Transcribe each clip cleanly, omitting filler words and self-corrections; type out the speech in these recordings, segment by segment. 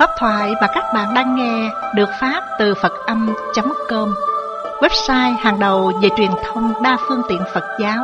Pháp thoại mà các bạn đang nghe được phát từ Phật-âm.com, website hàng đầu về truyền thông đa phương tiện Phật giáo.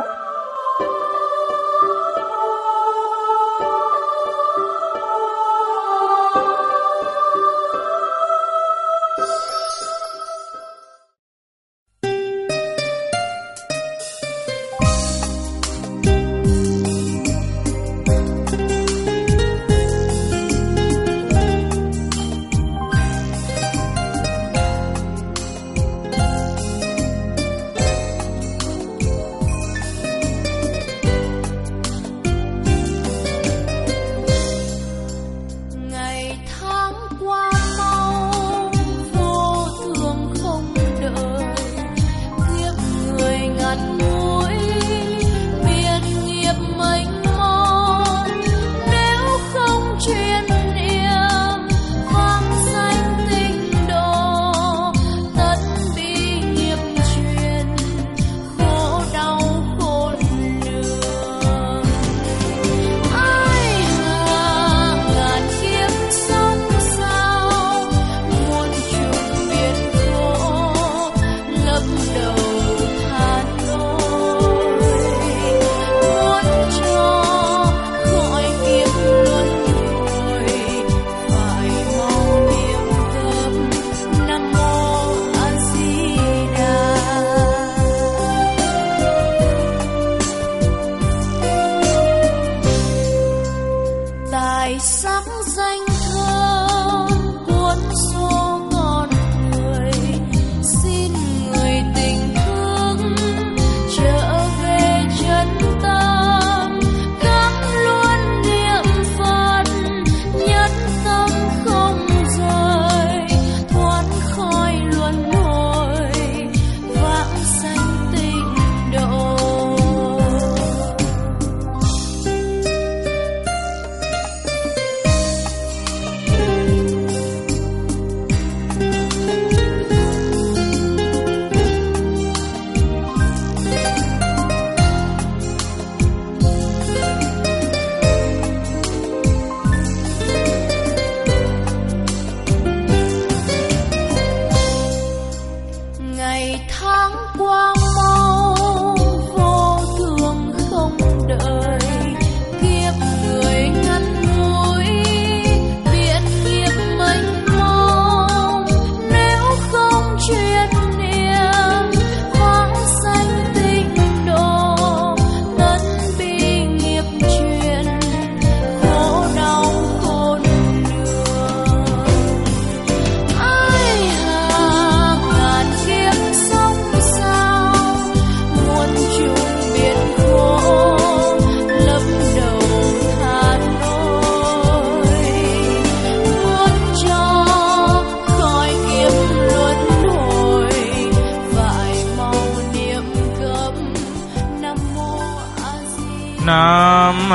Nam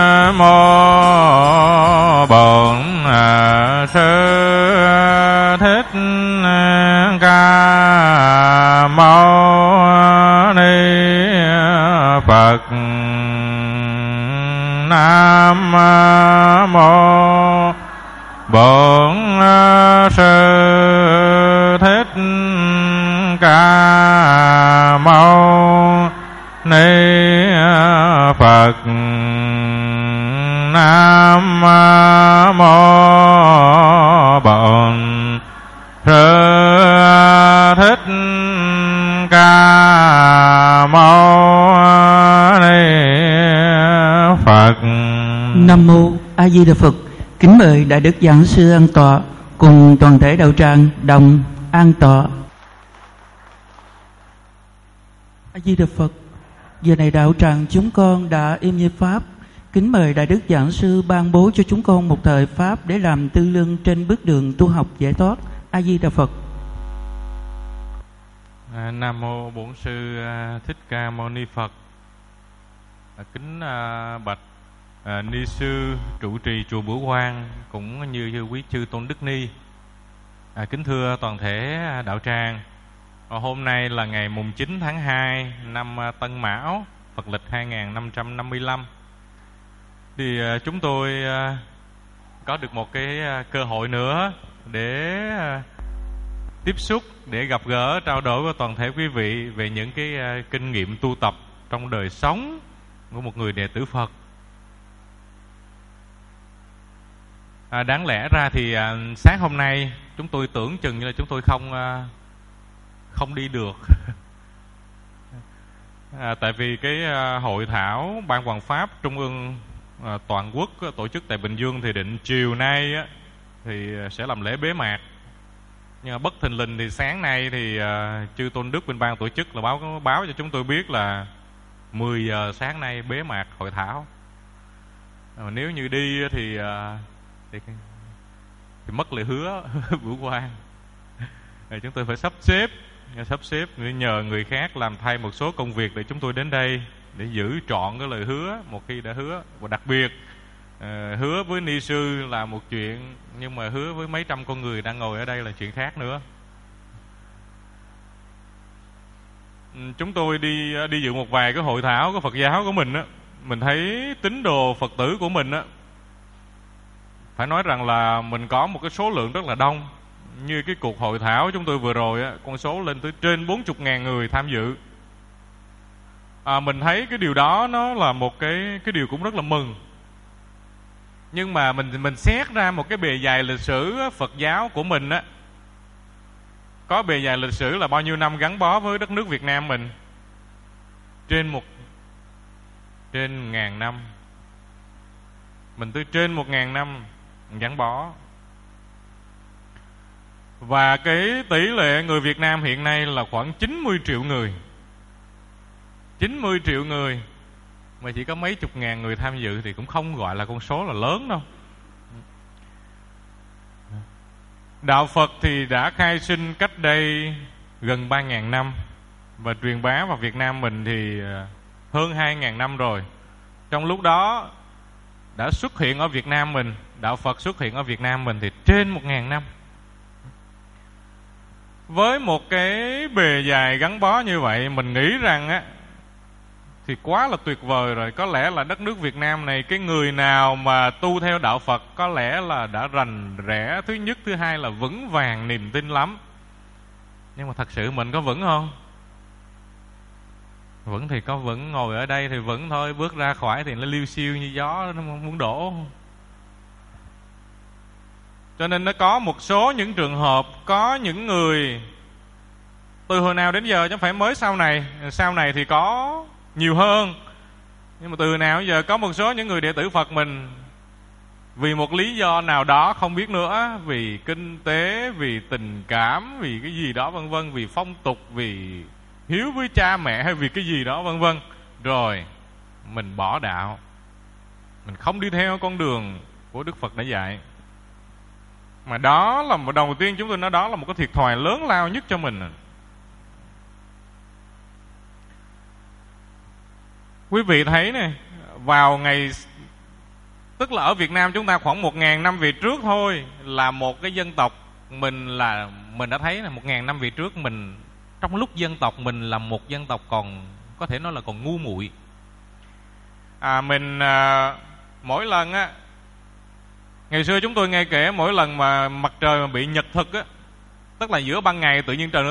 mô Bổn Sư Thích Ca Mâu Ni Phật. Nam mô Bổn Sư Thích Ca Mâu Ni Phật. Nam mô Bổn Sư Thích Ca Mâu Ni Phật. Nam mô A Di Đà Phật. Kính mời Đại Đức Giảng Sư an tọa cùng toàn thể đạo tràng đồng an tọa. A Di Đà Phật. Giờ này đạo tràng chúng con đã im như pháp. Kính mời Đại Đức Giảng Sư ban bố cho chúng con một thời pháp để làm tư lương trên bước đường tu học giải thoát. A Di Đà Phật. Nam mô Bổn Sư Thích Ca Mâu Ni Phật. Kính bạch ni sư trụ trì chùa Bửu Quang cũng như quý chư tôn đức ni. Kính thưa toàn thể đạo tràng, hôm nay là ngày mùng 9 tháng 2 năm Tân Mão, Phật lịch 2555. Thì chúng tôi có được một cái cơ hội nữa để tiếp xúc, để gặp gỡ, trao đổi với toàn thể quý vị về những cái kinh nghiệm tu tập trong đời sống của một người đệ tử Phật. Đáng lẽ ra thì sáng hôm nay chúng tôi tưởng chừng như là chúng tôi không đi được. Tại vì cái hội thảo Ban Hoằng Pháp Trung ương toàn quốc tổ chức tại Bình Dương thì định chiều nay thì sẽ làm lễ bế mạc. Nhưng mà bất thình lình thì sáng nay thì chư Tôn Đức bên ban tổ chức là báo cho chúng tôi biết là 10 giờ sáng nay bế mạc hội thảo. Nếu như đi thì mất lời hứa bữa qua. Chúng tôi phải sắp xếp nhờ người khác làm thay một số công việc để chúng tôi đến đây để giữ trọn cái lời hứa một khi đã hứa. Và đặc biệt hứa với ni sư là một chuyện, nhưng mà hứa với mấy trăm con người đang ngồi ở đây là chuyện khác nữa. Chúng tôi đi dự một vài cái hội thảo của Phật giáo của mình á, mình thấy tín đồ Phật tử của mình á, phải nói rằng là mình có một cái số lượng rất là đông. Như cái cuộc hội thảo chúng tôi vừa rồi á, con số lên tới trên 40.000 người tham dự. Mình thấy cái điều đó nó là một cái điều cũng rất là mừng. Nhưng mà mình xét ra một cái bề dày lịch sử Phật giáo của mình á, có bề dày lịch sử là bao nhiêu năm gắn bó với đất nước Việt Nam mình? Trên 1.000 năm. Mình tới trên 1.000 năm gắn bó. Và cái tỷ lệ người Việt Nam hiện nay là khoảng 90 triệu người. 90 triệu người mà chỉ có mấy chục ngàn người tham dự thì cũng không gọi là con số là lớn đâu. Đạo Phật thì đã khai sinh cách đây gần 3.000 năm và truyền bá vào Việt Nam mình thì hơn 2.000 năm rồi. Trong lúc đó đã xuất hiện ở Việt Nam mình, Đạo Phật xuất hiện ở Việt Nam mình thì trên 1.000 năm. Với một cái bề dày gắn bó như vậy, mình nghĩ rằng á thì quá là tuyệt vời rồi. Có lẽ là đất nước Việt Nam này, cái người nào mà tu theo đạo Phật có lẽ là đã rành rẽ, thứ nhất, thứ hai là vững vàng niềm tin lắm. Nhưng mà thật sự mình có vững không? Vững thì có vững, ngồi ở đây thì vững thôi, bước ra khỏi thì nó liêu xiêu như gió, nó muốn đổ. Cho nên nó có một số những trường hợp, có những người từ hồi nào đến giờ chứ không phải mới sau này thì có nhiều hơn. Nhưng mà từ nào đến giờ có một số những người đệ tử Phật mình vì một lý do nào đó không biết nữa, vì kinh tế, vì tình cảm, vì cái gì đó vân vân, vì phong tục, vì hiếu với cha mẹ hay vì cái gì đó vân vân, rồi mình bỏ đạo, mình không đi theo con đường của Đức Phật đã dạy. Mà đó là một, đầu tiên chúng tôi nói đó là một cái thiệt thòi lớn lao nhất cho mình. Quý vị thấy này, vào ngày, tức là ở Việt Nam chúng ta khoảng 1.000 năm về trước thôi, là một cái dân tộc mình đã thấy là 1.000 năm về trước mình, trong lúc dân tộc mình là một dân tộc còn có thể nói là còn ngu muội. Mỗi lần á, ngày xưa chúng tôi nghe kể mỗi lần mà mặt trời mà bị nhật thực á, tức là giữa ban ngày tự nhiên trời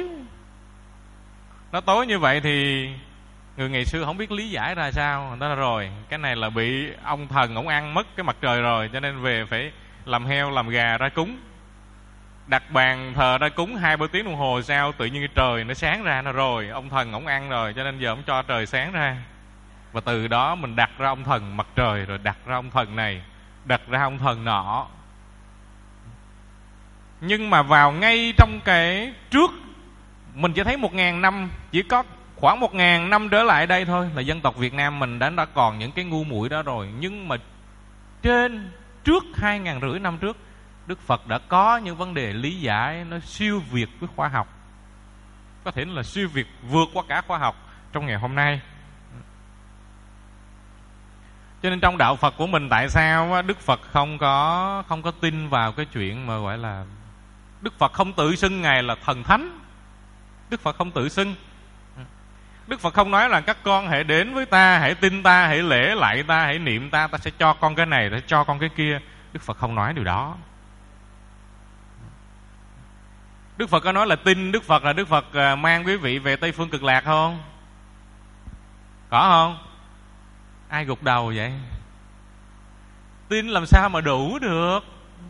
nó tối như vậy thì người ngày xưa không biết lý giải ra sao. Người ta nói rồi, cái này là bị ông thần ổng ăn mất cái mặt trời rồi, cho nên về phải làm heo làm gà ra cúng, đặt bàn thờ ra cúng 2-3 tiếng đồng hồ sau tự nhiên cái trời nó sáng ra. Nó rồi ông thần ổng ăn rồi, cho nên giờ ổng cho trời sáng ra. Và từ đó mình đặt ra ông thần mặt trời, rồi đặt ra ông thần này, đặt ra ông thần nọ. Nhưng mà vào ngay trong cái trước, mình chỉ thấy 1.000 năm, chỉ có khoảng 1.000 năm trở lại đây thôi là dân tộc Việt Nam mình đã còn những cái ngu muội đó rồi. Nhưng mà trước 2.500 năm trước, Đức Phật đã có những vấn đề lý giải nó siêu việt với khoa học, có thể là siêu việt vượt qua cả khoa học trong ngày hôm nay. Cho nên trong đạo Phật của mình, tại sao Đức Phật không có tin vào cái chuyện mà gọi là Đức Phật không tự xưng Ngài là thần thánh. Đức Phật không tự xưng. Đức Phật không nói là các con hãy đến với ta, hãy tin ta, hãy lễ lại ta, hãy niệm ta, ta sẽ cho con cái này, ta cho con cái kia. Đức Phật không nói điều đó. Đức Phật có nói là tin Đức Phật là Đức Phật mang quý vị về Tây Phương Cực Lạc không? Có không? Ai gục đầu vậy? Tin làm sao mà đủ được?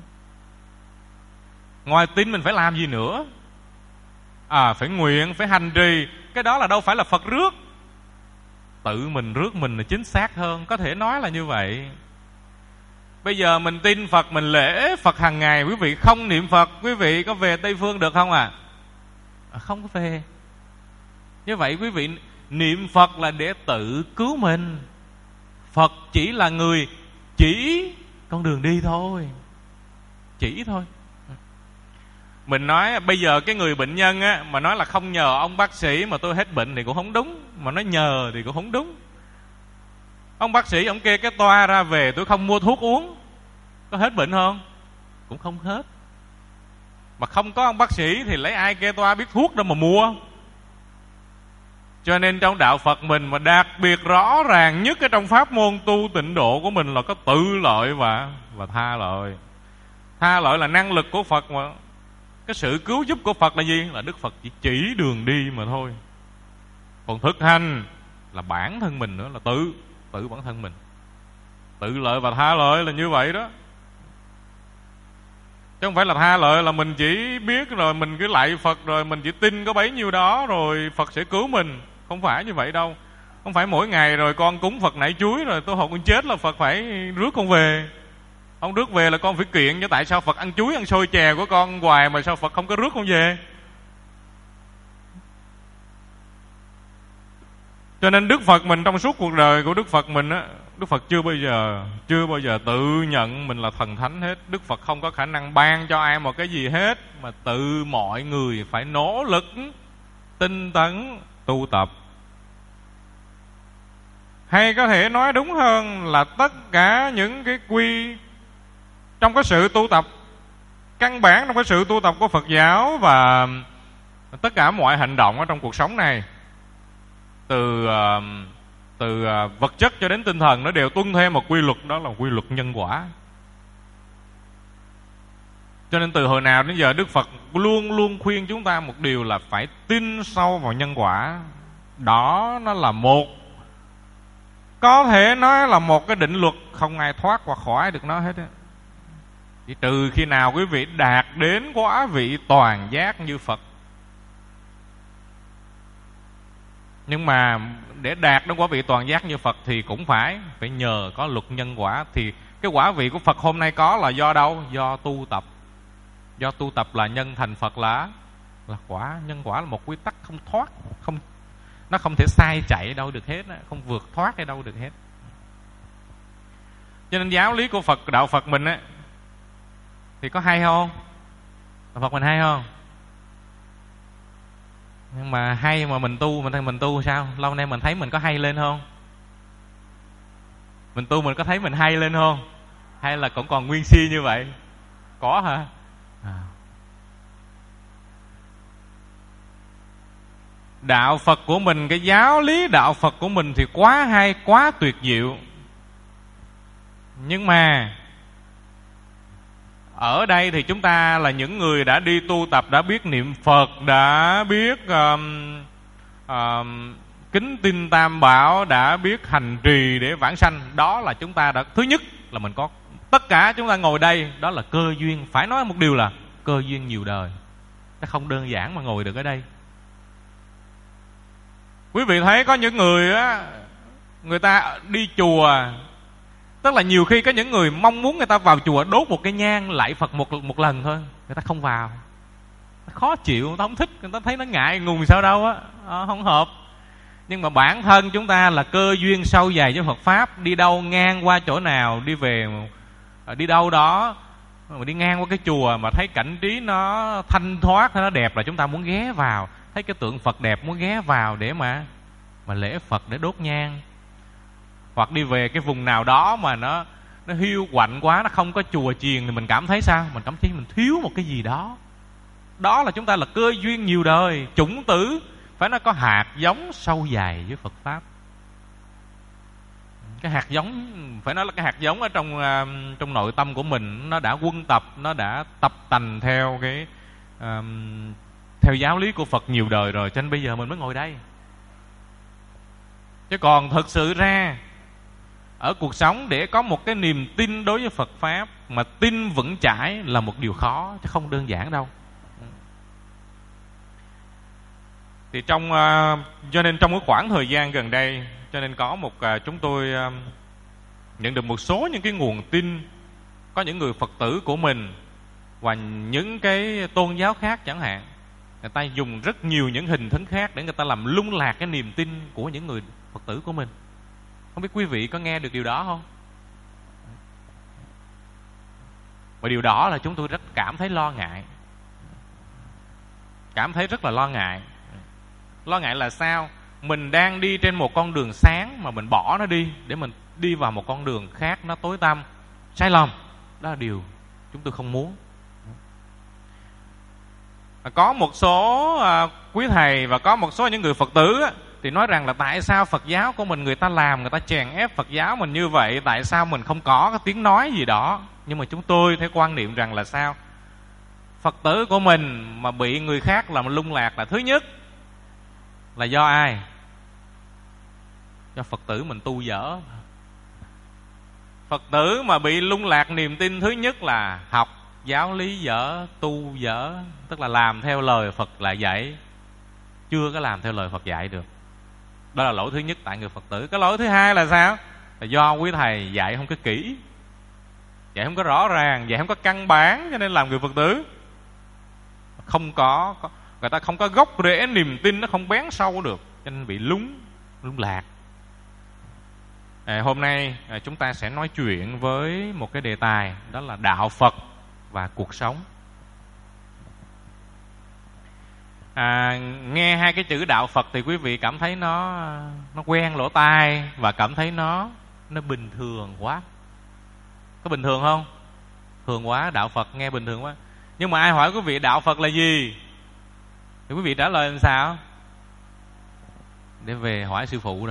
Ngoài tin mình phải làm gì nữa? Phải nguyện, phải hành trì. Cái đó là đâu phải là Phật rước. Tự mình rước mình là chính xác hơn. Có thể nói là như vậy. Bây giờ mình tin Phật, mình lễ Phật hàng ngày, quý vị không niệm Phật, quý vị có về Tây Phương được không ạ? Không có về. Như vậy quý vị niệm Phật là để tự cứu mình. Phật chỉ là người chỉ con đường đi thôi. Chỉ thôi. Mình nói bây giờ cái người bệnh nhân á, mà nói là không nhờ ông bác sĩ mà tôi hết bệnh thì cũng không đúng. Mà nói nhờ thì cũng không đúng. Ông bác sĩ ông kê cái toa ra về, tôi không mua thuốc uống, có hết bệnh không? Cũng không hết. Mà không có ông bác sĩ thì lấy ai kê toa biết thuốc đâu mà mua. Cho nên trong đạo Phật mình mà đặc biệt rõ ràng nhất cái trong pháp môn tu tịnh độ của mình là có tự lợi và tha lợi. Tha lợi là năng lực của Phật, mà cái sự cứu giúp của Phật là gì? Là Đức Phật chỉ đường đi mà thôi. Còn thực hành là bản thân mình nữa, là tự bản thân mình. Tự lợi và tha lợi là như vậy đó. Chứ không phải là tha lợi là mình chỉ biết rồi mình cứ lạy Phật, rồi mình chỉ tin có bấy nhiêu đó rồi Phật sẽ cứu mình. Không phải như vậy đâu. Không phải mỗi ngày rồi con cúng Phật nảy chuối rồi tôi hồn con chết là Phật phải rước con về. Không rước về là con phải kiện chứ tại sao Phật ăn chuối ăn xôi chè của con hoài mà sao Phật không có rước con về. Cho nên Đức Phật mình trong suốt cuộc đời của Đức Phật mình á, Đức Phật chưa bao giờ tự nhận mình là thần thánh hết. Đức Phật không có khả năng ban cho ai một cái gì hết, mà tự mọi người phải nỗ lực tinh tấn tu tập. Hay có thể nói đúng hơn là tất cả những cái quy trong cái sự tu tập, căn bản trong cái sự tu tập của Phật giáo và tất cả mọi hành động ở trong cuộc sống này, từ vật chất cho đến tinh thần, nó đều tuân theo một quy luật, đó là quy luật nhân quả. Cho nên từ hồi nào đến giờ Đức Phật luôn luôn khuyên chúng ta một điều là phải tin sâu vào nhân quả. Đó nó là một, có thể nói là một cái định luật không ai thoát qua khỏi được nó hết á. Chỉ trừ khi nào quý vị đạt đến quả vị toàn giác như Phật. Nhưng mà để đạt đến quả vị toàn giác như Phật thì cũng phải nhờ có luật nhân quả. Thì cái quả vị của Phật hôm nay có là do đâu? Do tu tập. Do tu tập là nhân thành Phật là quả. Nhân quả là một quy tắc không thoát, nó không thể sai chạy đâu được hết, không vượt thoát ở đâu được hết. Cho nên giáo lý của Phật, đạo Phật mình á, thì có hay không? Đạo Phật mình hay không? Nhưng mà hay mà mình tu sao? Lâu nay mình thấy mình có hay lên không? Mình tu mình có thấy mình hay lên không? Hay là cũng còn nguyên si như vậy? Có hả? Đạo Phật của mình, cái giáo lý đạo Phật của mình thì quá hay, quá tuyệt diệu. Nhưng mà ở đây thì chúng ta là những người đã đi tu tập, đã biết niệm Phật, đã biết kính tin Tam Bảo, đã biết hành trì để vãng sanh. Đó là chúng ta đã, thứ nhất là mình có, tất cả chúng ta ngồi đây đó là cơ duyên. Phải nói một điều là cơ duyên nhiều đời, nó không đơn giản mà ngồi được ở đây. Quý vị thấy có những người á, người ta đi chùa, tức là nhiều khi có những người mong muốn người ta vào chùa đốt một cái nhang lạy Phật một lần thôi, người ta không vào, khó chịu, người ta không thích, người ta thấy nó ngại ngùng sao đâu á, không hợp. Nhưng mà bản thân chúng ta là cơ duyên sâu dày với Phật Pháp, đi đâu ngang qua chỗ nào, đi về đi đâu đó mà đi ngang qua cái chùa mà thấy cảnh trí nó thanh thoát, nó đẹp là chúng ta muốn ghé vào. Thấy cái tượng Phật đẹp muốn ghé vào để mà lễ Phật, để đốt nhang. Hoặc đi về cái vùng nào đó mà nó hiu quạnh quá, nó không có chùa chiền thì mình cảm thấy sao? Mình cảm thấy mình thiếu một cái gì đó. Đó là chúng ta là cơ duyên nhiều đời, chủng tử, phải nó có hạt giống sâu dày với Phật Pháp. cái hạt giống, phải nói là cái hạt giống ở trong nội tâm của mình, nó đã quân tập, nó đã tập tành theo theo giáo lý của Phật nhiều đời rồi, cho nên bây giờ mình mới ngồi đây. Chứ còn thực sự ra ở cuộc sống để có một cái niềm tin đối với Phật Pháp mà tin vững chãi là một điều khó, chứ không đơn giản đâu. Thì cho nên trong cái khoảng thời gian gần đây, cho nên có chúng tôi nhận được một số những cái nguồn tin, có những người Phật tử của mình và những cái tôn giáo khác chẳng hạn, người ta dùng rất nhiều những hình thức khác để người ta làm lung lạc cái niềm tin của những người Phật tử của mình. Không biết quý vị có nghe được điều đó không? Và điều đó là chúng tôi rất cảm thấy lo ngại. Cảm thấy rất là lo ngại. Lo ngại là sao? Mình đang đi trên một con đường sáng mà mình bỏ nó đi để mình đi vào một con đường khác nó tối tăm, sai lầm. Đó là điều chúng tôi không muốn. Có một số quý thầy và có một số những người Phật tử thì nói rằng là tại sao Phật giáo của mình người ta làm, người ta chèn ép Phật giáo mình như vậy, tại sao mình không có cái tiếng nói gì đó. Nhưng mà chúng tôi theo quan niệm rằng là sao? Phật tử của mình mà bị người khác làm lung lạc là thứ nhất là do ai? Do Phật tử mình tu dở. Phật tử mà bị lung lạc niềm tin thứ nhất là học giáo lý dở, tu dở, tức là làm theo lời Phật lại dạy, chưa có làm theo lời Phật dạy được. Đó là lỗi thứ nhất tại người Phật tử. Cái lỗi thứ hai là sao? Là do quý thầy dạy không có kỹ, dạy không có rõ ràng, dạy không có căn bản, cho nên làm người Phật tử người ta không có gốc rễ niềm tin, nó không bén sâu được, cho nên bị lung lạc. Hôm nay chúng ta sẽ nói chuyện với một cái đề tài, đó là đạo Phật và cuộc sống. Nghe hai cái chữ đạo Phật thì quý vị cảm thấy nó quen lỗ tai và cảm thấy nó bình thường quá. Có bình thường không? Thường quá, đạo Phật nghe bình thường quá. Nhưng mà ai hỏi quý vị đạo Phật là gì thì quý vị trả lời làm sao? Để về hỏi sư phụ đó.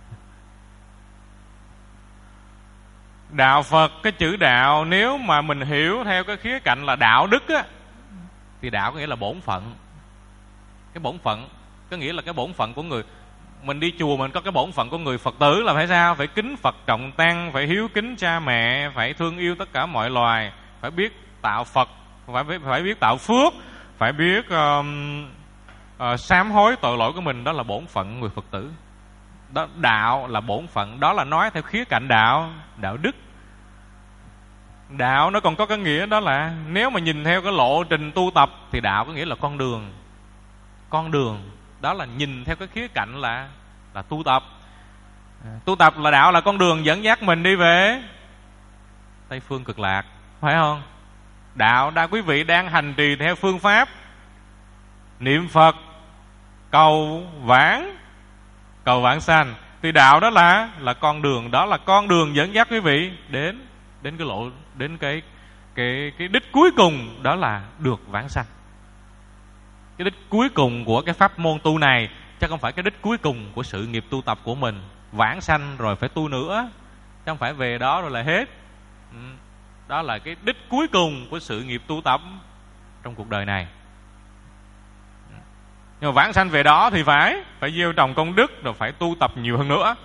Đạo Phật, cái chữ đạo nếu mà mình hiểu theo cái khía cạnh là đạo đức á, thì đạo có nghĩa là bổn phận. Cái bổn phận có nghĩa là cái bổn phận của người. Mình đi chùa mình có cái bổn phận của người Phật tử là phải sao? Phải kính Phật trọng tăng, phải hiếu kính cha mẹ, phải thương yêu tất cả mọi loài, phải biết tạo Phật, phải biết tạo phước, phải biết sám hối tội lỗi của mình. Đó là bổn phận người Phật tử. Đó, đạo là bổn phận. Đó là nói theo khía cạnh đạo đức. Đạo nó còn có cái nghĩa đó là nếu mà nhìn theo cái lộ trình tu tập thì đạo có nghĩa là con đường. Con đường đó là nhìn theo cái khía cạnh là tu tập. Tu tập là đạo, là con đường dẫn dắt mình đi về Tây phương cực lạc, phải không? Đạo đã quý vị đang hành trì theo phương pháp niệm Phật, cầu vãng sanh, thì đạo đó là con đường, đó là con đường dẫn dắt quý vị đến cái lộ, đến cái đích cuối cùng, đó là được vãng sanh. Cái đích cuối cùng của cái pháp môn tu này chứ không phải cái đích cuối cùng của sự nghiệp tu tập của mình. Vãng sanh rồi phải tu nữa, chứ không phải về đó rồi là hết. Đó là cái đích cuối cùng của sự nghiệp tu tập trong cuộc đời này. Nhưng mà vãng sanh về đó thì phải gieo trồng công đức, rồi phải tu tập nhiều hơn nữa.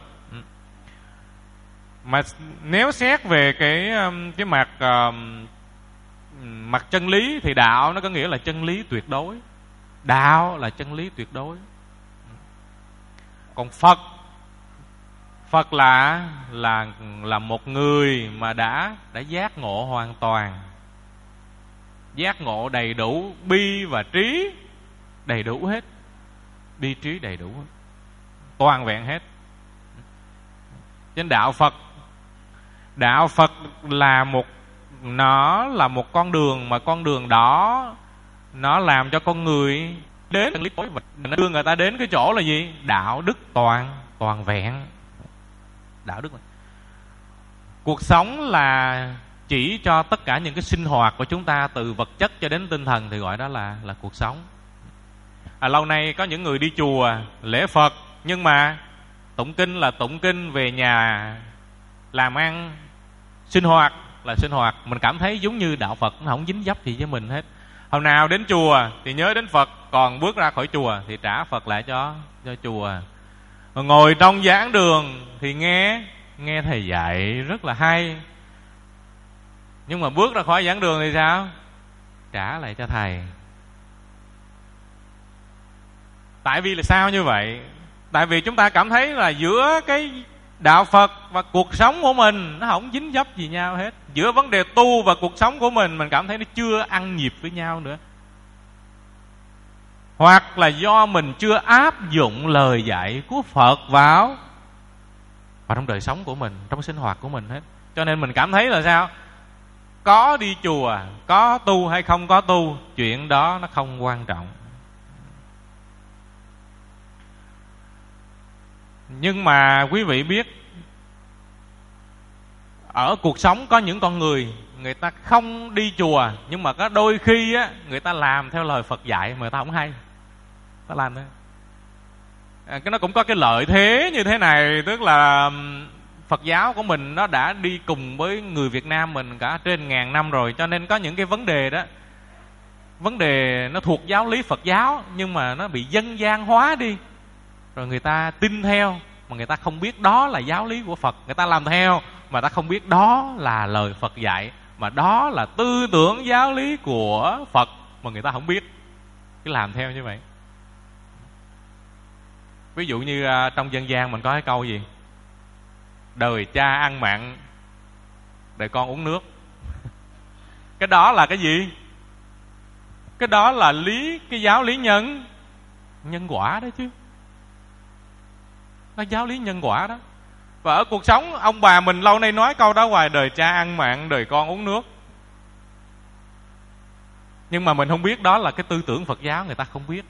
Mà nếu xét về cái mặt chân lý thì đạo nó có nghĩa là chân lý tuyệt đối. Đạo là chân lý tuyệt đối. Còn Phật là một người mà đã giác ngộ hoàn toàn, giác ngộ đầy đủ, bi và trí đầy đủ hết, bi trí đầy đủ, toàn vẹn hết. Trên đạo Phật là một con đường, mà con đường đó nó làm cho con người đến chân lý tối, và nó đưa người ta đến cái chỗ là gì? Đạo đức toàn vẹn. Đạo đức. Cuộc sống là chỉ cho tất cả những cái sinh hoạt của chúng ta, từ vật chất cho đến tinh thần, thì gọi đó là cuộc sống. Lâu nay có những người đi chùa lễ Phật, nhưng mà tụng kinh là tụng kinh về nhà làm ăn, sinh hoạt là sinh hoạt, mình cảm thấy giống như đạo Phật nó không dính dấp gì với mình hết. Hôm nào đến chùa thì nhớ đến Phật, còn bước ra khỏi chùa thì trả Phật lại cho chùa. Ngồi trong giảng đường thì nghe thầy dạy rất là hay, nhưng mà bước ra khỏi giảng đường thì sao? Trả lại cho thầy. Tại vì là sao như vậy? Tại vì chúng ta cảm thấy là giữa cái đạo Phật và cuộc sống của mình nó không dính dấp gì nhau hết. Giữa vấn đề tu và cuộc sống của mình cảm thấy nó chưa ăn nhịp với nhau nữa. Hoặc là do mình chưa áp dụng lời dạy của Phật vào trong đời sống của mình, trong sinh hoạt của mình hết. Cho nên mình cảm thấy là sao? Có đi chùa, có tu hay không có tu, chuyện đó nó không quan trọng. Nhưng mà quý vị biết, ở cuộc sống có những con người, người ta không đi chùa, nhưng mà có đôi khi á, người ta làm theo lời Phật dạy mà người ta không hay. Ta làm thế. Cái nó cũng có cái lợi thế như thế này, tức là Phật giáo của mình nó đã đi cùng với người Việt Nam mình cả trên 1000 năm rồi, cho nên có những cái vấn đề đó, vấn đề nó thuộc giáo lý Phật giáo nhưng mà nó bị dân gian hóa đi, rồi người ta tin theo mà người ta không biết đó là giáo lý của Phật. Người ta làm theo mà ta không biết đó là lời Phật dạy, mà đó là tư tưởng giáo lý của Phật mà người ta không biết, cứ làm theo như vậy. Ví dụ như trong dân gian mình có cái câu gì? Đời cha ăn mặn, đời con uống nước. Cái đó là cái gì? Cái đó là cái giáo lý nhân quả đó chứ. Nó giáo lý nhân quả đó. Và ở cuộc sống ông bà mình lâu nay nói câu đó hoài, đời cha ăn mặn, đời con uống nước. Nhưng mà mình không biết đó là cái tư tưởng Phật giáo, người ta không biết.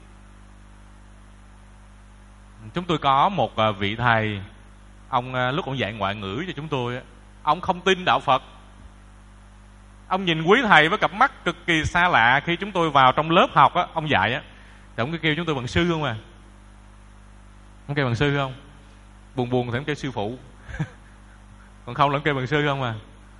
Chúng tôi có một vị thầy, ông lúc ông dạy ngoại ngữ cho chúng tôi, ông không tin đạo Phật. Ông nhìn quý thầy với cặp mắt cực kỳ xa lạ. Khi chúng tôi vào trong lớp học á, ông dạy á, thì ông cứ kêu chúng tôi bằng sư không à. Ông kêu bằng sư không? Buồn thì ông kêu sư phụ. Còn không là ông kêu bằng sư không à.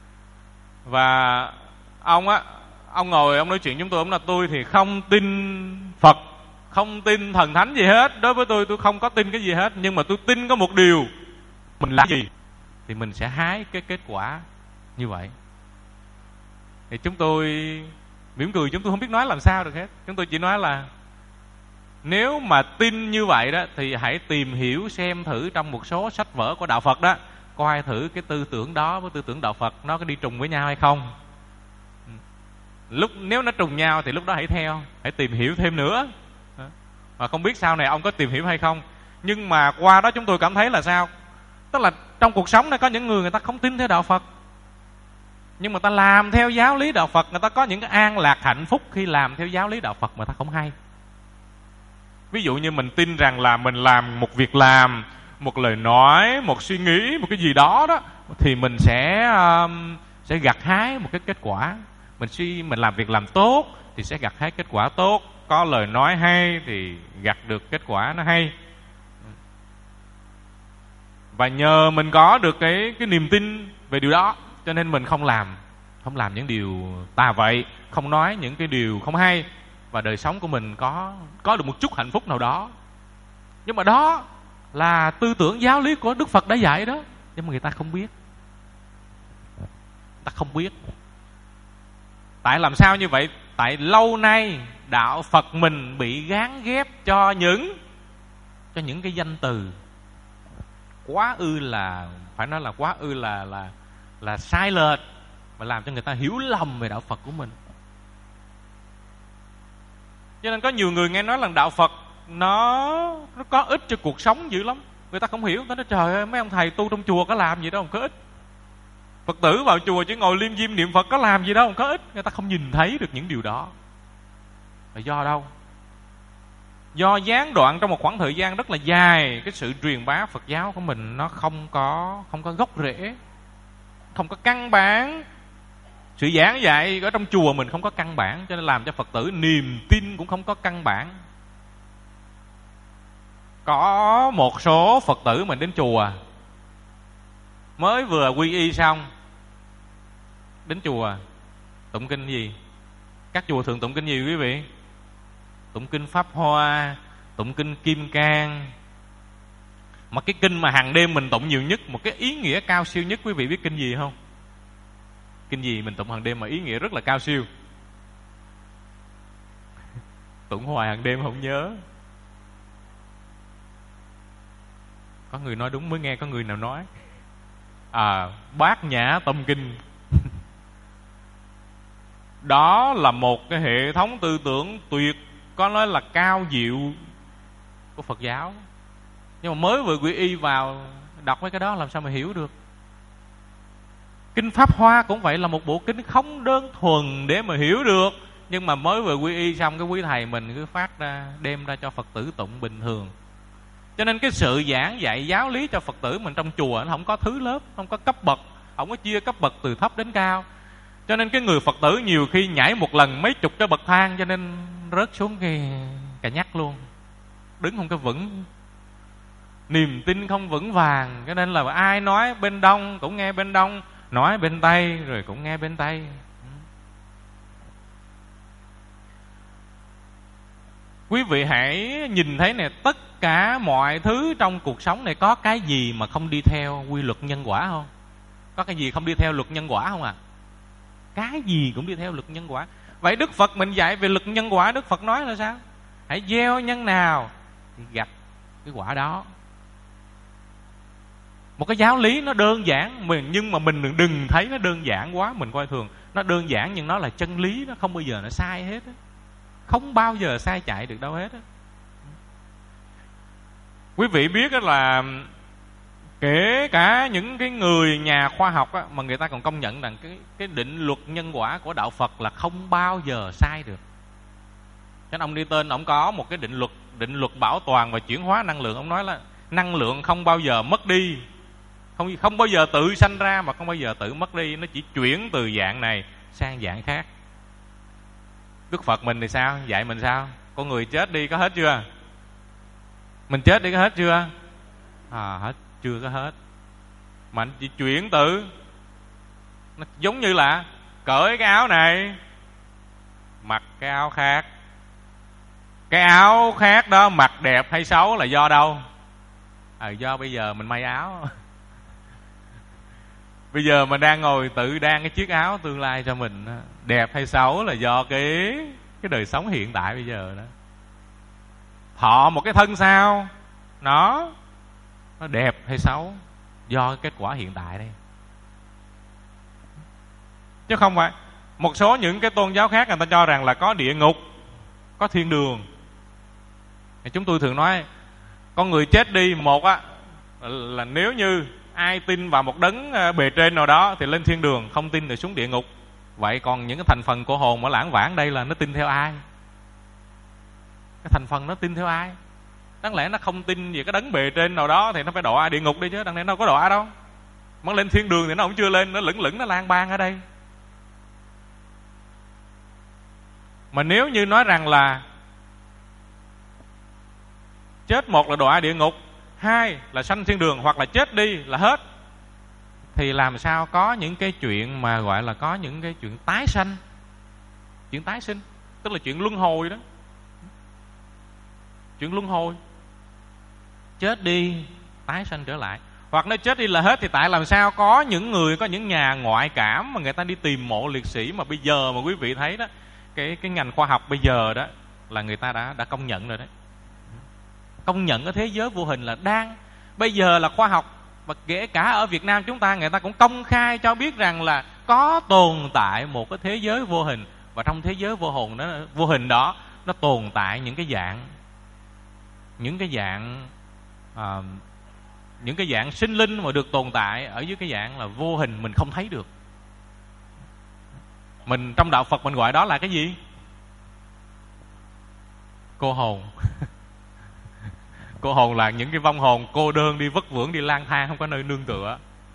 Và ông ngồi ông nói chuyện chúng tôi, ông nói tôi thì không tin Phật, không tin thần thánh gì hết. Đối với tôi không có tin cái gì hết. Nhưng mà tôi tin có một điều, mình làm gì thì mình sẽ hái cái kết quả như vậy. Thì chúng tôi mỉm cười, chúng tôi không biết nói làm sao được hết. Chúng tôi chỉ nói là nếu mà tin như vậy đó thì hãy tìm hiểu xem thử trong một số sách vở của đạo Phật đó, coi thử cái tư tưởng đó với tư tưởng đạo Phật nó có đi trùng với nhau hay không. Nếu nó trùng nhau thì lúc đó hãy theo, hãy tìm hiểu thêm nữa. Mà không biết sau này ông có tìm hiểu hay không. Nhưng mà qua đó chúng tôi cảm thấy là sao? Tức là trong cuộc sống này có những người ta không tin theo đạo Phật, nhưng mà ta làm theo giáo lý đạo Phật, người ta có những cái an lạc hạnh phúc khi làm theo giáo lý đạo Phật mà ta không hay. Ví dụ như mình tin rằng là mình làm một việc làm, một lời nói, một suy nghĩ, một cái gì đó đó, thì mình sẽ gặt hái một cái kết quả. Mình làm việc làm tốt thì sẽ gặt hái kết quả tốt. Có lời nói hay thì gặt được kết quả nó hay. Và nhờ mình có được cái niềm tin về điều đó, cho nên mình không làm những điều tà vậy, không nói những cái điều không hay, và đời sống của mình có được một chút hạnh phúc nào đó. Nhưng mà đó là tư tưởng giáo lý của Đức Phật đã dạy đó, nhưng mà người ta không biết. Ta không biết. Tại làm sao như vậy? Tại lâu nay đạo Phật mình bị gán ghép cho những cái danh từ quá ư là, phải nói là quá ư là sai lệch, mà làm cho người ta hiểu lầm về đạo Phật của mình. Cho nên có nhiều người nghe nói là đạo Phật nó có ích cho cuộc sống dữ lắm. Người ta không hiểu, người ta nói trời ơi, mấy ông thầy tu trong chùa có làm gì đâu không có ích. Phật tử vào chùa chỉ ngồi liêm diêm niệm Phật có làm gì đâu không có ích. Người ta không nhìn thấy được những điều đó. Là do đâu? Do gián đoạn trong một khoảng thời gian rất là dài, cái sự truyền bá Phật giáo của mình nó không có gốc rễ, không có căn bản. Sự giảng dạy ở trong chùa mình không có căn bản, cho nên làm cho Phật tử niềm tin cũng không có căn bản. Có một số Phật tử mình đến chùa mới vừa quy y xong, đến chùa tụng kinh gì? Các chùa thường tụng kinh gì quý vị? Tụng kinh Pháp Hoa, tụng kinh Kim Cang. Mà cái kinh mà hàng đêm mình tụng nhiều nhất, một cái ý nghĩa cao siêu nhất, quý vị biết kinh gì không? Kinh gì mình tụng hàng đêm mà ý nghĩa rất là cao siêu? Tụng hoài hàng đêm không nhớ. Có người nói đúng mới nghe, có người nào nói Bát Nhã Tâm Kinh. Đó là một cái hệ thống tư tưởng tuyệt, có nói là cao diệu của Phật giáo. Nhưng mà mới vừa quy y vào đọc mấy cái đó làm sao mà hiểu được. Kinh Pháp Hoa cũng vậy, là một bộ kinh không đơn thuần để mà hiểu được. Nhưng mà mới vừa quy y xong, cái quý thầy mình cứ phát ra, đem ra cho Phật tử tụng bình thường. Cho nên cái sự giảng dạy giáo lý cho Phật tử mình trong chùa nó không có thứ lớp, không có cấp bậc, không có chia cấp bậc từ thấp đến cao. Cho nên cái người Phật tử nhiều khi nhảy một lần mấy chục cái bậc thang, cho nên rớt xuống cái nhắc luôn, đứng không có vững, niềm tin không vững vàng. Cho nên là ai nói bên đông cũng nghe bên đông, nói bên tây rồi cũng nghe bên tây. Quý vị hãy nhìn thấy này, tất cả mọi thứ trong cuộc sống này có cái gì mà không đi theo quy luật nhân quả không? Có cái gì không đi theo luật nhân quả không à? Cái gì cũng đi theo luật nhân quả. Vậy Đức Phật mình dạy về luật nhân quả, Đức Phật nói là sao? Hãy gieo nhân nào thì gặt cái quả đó. Một cái giáo lý nó đơn giản, nhưng mà mình đừng thấy nó đơn giản quá, mình coi thường. Nó đơn giản nhưng nó là chân lý, nó không bao giờ nó sai hết á. Không bao giờ sai chạy được đâu hết á. Quý vị biết là kể cả những cái người nhà khoa học á, mà người ta còn công nhận rằng cái định luật nhân quả của đạo Phật là không bao giờ sai được. Cho nên ông Newton, ông có một cái định luật bảo toàn và chuyển hóa năng lượng. Ông nói là năng lượng không bao giờ mất đi, không bao giờ tự sanh ra mà không bao giờ tự mất đi. Nó chỉ chuyển từ dạng này sang dạng khác. Đức Phật mình thì sao? Dạy mình sao? Con người chết đi có hết chưa? Mình chết đi có hết chưa? Hết, chưa có hết. Mà anh chỉ chuyển từ, nó giống như là cởi cái áo này, mặc cái áo khác. Cái áo khác đó mặc đẹp hay xấu là do đâu? Do bây giờ mình may áo. Bây giờ mình đang ngồi tự đan cái chiếc áo tương lai cho mình, đẹp hay xấu là do cái đời sống hiện tại bây giờ đó. Thọ một cái thân sao, nó đẹp hay xấu do kết quả hiện tại đây, chứ không phải. Một số những cái tôn giáo khác người ta cho rằng là có địa ngục, có thiên đường. Chúng tôi thường nói con người chết đi, một á là nếu như ai tin vào một đấng bề trên nào đó thì lên thiên đường, không tin thì xuống địa ngục. Vậy còn những cái thành phần của hồn mà lãng vãng đây là nó tin theo ai? Cái thành phần nó tin theo ai? Đáng lẽ nó không tin về cái đấng bề trên nào đó thì nó phải đọa địa ngục đi chứ, đáng lẽ nó có đọa đâu. Mà lên thiên đường thì nó cũng chưa lên, nó lững lững nó lang bang ở đây. Mà nếu như nói rằng là chết, một là đọa địa ngục, hai là sanh thiên đường, hoặc là chết đi là hết, thì làm sao có những cái chuyện mà gọi là có những cái chuyện tái sanh, chuyện tái sinh, tức là chuyện luân hồi đó. Chuyện luân hồi, chết đi tái sanh trở lại. Hoặc nếu chết đi là hết thì tại làm sao có những người, có những nhà ngoại cảm mà người ta đi tìm mộ liệt sĩ, mà bây giờ mà quý vị thấy đó, cái ngành khoa học bây giờ đó là người ta đã công nhận rồi đấy. Công nhận cái thế giới vô hình là đang, bây giờ là khoa học, và kể cả ở Việt Nam chúng ta, người ta cũng công khai cho biết rằng là có tồn tại một cái thế giới vô hình, và trong thế giới vô hình đó nó tồn tại những cái dạng sinh linh mà được tồn tại ở dưới cái dạng là vô hình, mình không thấy được. Mình trong đạo Phật mình gọi đó là cái gì? Cô hồn. Cô hồn là những cái vong hồn cô đơn, đi vất vưởng, đi lang thang, không có nơi nương tựa.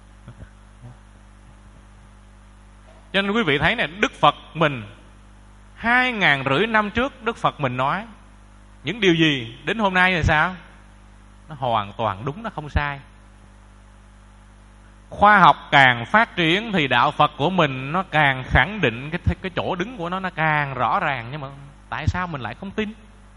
Cho nên quý vị thấy này, Đức Phật mình 2.500 năm trước Đức Phật mình nói những điều gì, đến hôm nay là sao? Nó hoàn toàn đúng, nó không sai. khoa học càng phát triển thì đạo Phật của mình nó càng khẳng định cái chỗ đứng của nó càng rõ ràng. Nhưng mà tại sao mình lại không tin?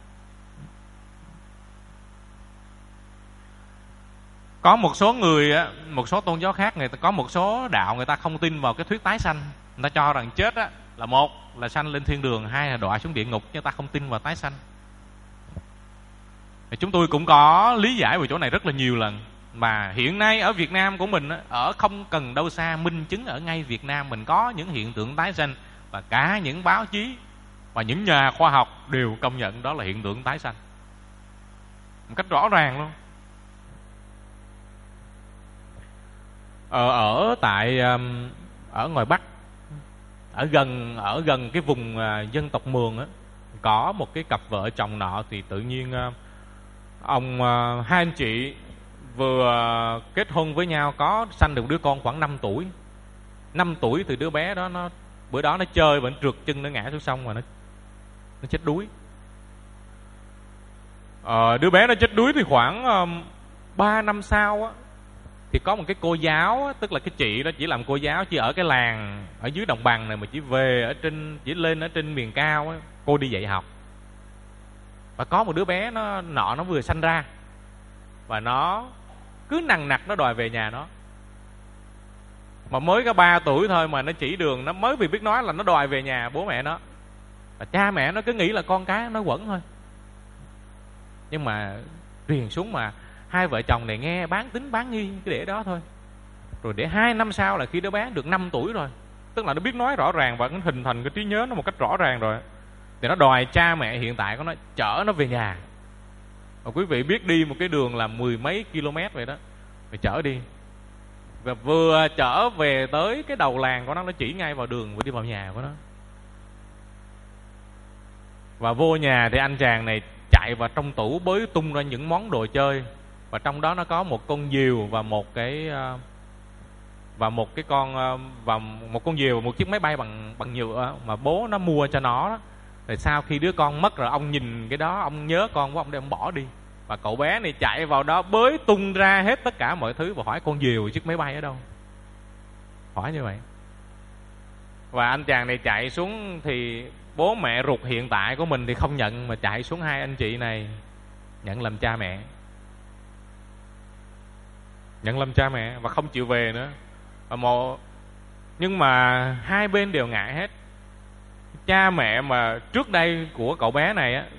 Có một số người, một số tôn giáo khác, người ta có một số đạo người ta không tin vào cái thuyết tái sanh. Người ta cho rằng chết á, là một là sanh lên thiên đường, hai là đọa xuống địa ngục, chứ ta không tin vào tái sanh. Thì chúng tôi cũng có lý giải về chỗ này rất là nhiều lần. Mà hiện nay ở Việt Nam của mình, ở không cần đâu xa, minh chứng ở ngay Việt Nam mình có những hiện tượng tái sanh. Và cả những báo chí và những nhà khoa học đều công nhận đó là hiện tượng tái sanh một cách rõ ràng luôn. Ở ngoài Bắc, ở gần cái vùng dân tộc Mường á, có một cái cặp vợ chồng nọ. Thì tự nhiên hai anh chị vừa kết hôn với nhau, có sanh được đứa con khoảng 5 tuổi. 5 tuổi thì đứa bé đó bữa đó nó chơi và nó trượt chân, nó ngã xuống sông và nó chết đuối. Đứa bé nó chết đuối thì khoảng 3 năm sau á, thì có một cái cô giáo á, tức là cái chị đó chỉ làm cô giáo, chỉ ở cái làng ở dưới đồng bằng này, mà chỉ lên ở trên miền cao á, cô đi dạy học. Và có một đứa bé nó vừa sanh ra, và nó cứ nằng nặc nó đòi về nhà nó. Mà mới có 3 tuổi thôi mà nó chỉ đường, nó mới vì biết nói là nó đòi về nhà bố mẹ nó. Và cha mẹ nó cứ nghĩ là con cái nó quẩn thôi. Nhưng mà truyền xuống mà hai vợ chồng này nghe bán tín bán nghi, cứ để đó thôi. Rồi để 2 năm sau là khi đứa bé được 5 tuổi rồi, tức là nó biết nói rõ ràng và nó hình thành cái trí nhớ nó một cách rõ ràng rồi, thì nó đòi cha mẹ hiện tại của nó chở nó về nhà. Và quý vị biết đi một cái đường là 10 mấy km vậy đó, phải chở đi. Và vừa chở về tới cái đầu làng của nó chỉ ngay vào đường và đi vào nhà của nó. Và vô nhà thì anh chàng này chạy vào trong tủ bới tung ra những món đồ chơi. Và trong đó nó có một con diều và một con diều và một chiếc máy bay bằng nhựa mà bố nó mua cho nó đó. Rồi sau khi đứa con mất rồi, ông nhìn cái đó, ông nhớ con của ông để ông bỏ đi. Và cậu bé này chạy vào đó bới tung ra hết tất cả mọi thứ và hỏi con diều chiếc máy bay ở đâu. Hỏi như vậy. Và anh chàng này chạy xuống thì bố mẹ ruột hiện tại của mình thì không nhận, mà chạy xuống hai anh chị này nhận làm cha mẹ. Nhận làm cha mẹ và không chịu về nữa. Nhưng mà hai bên đều ngại hết. Cha mẹ mà trước đây của cậu bé này á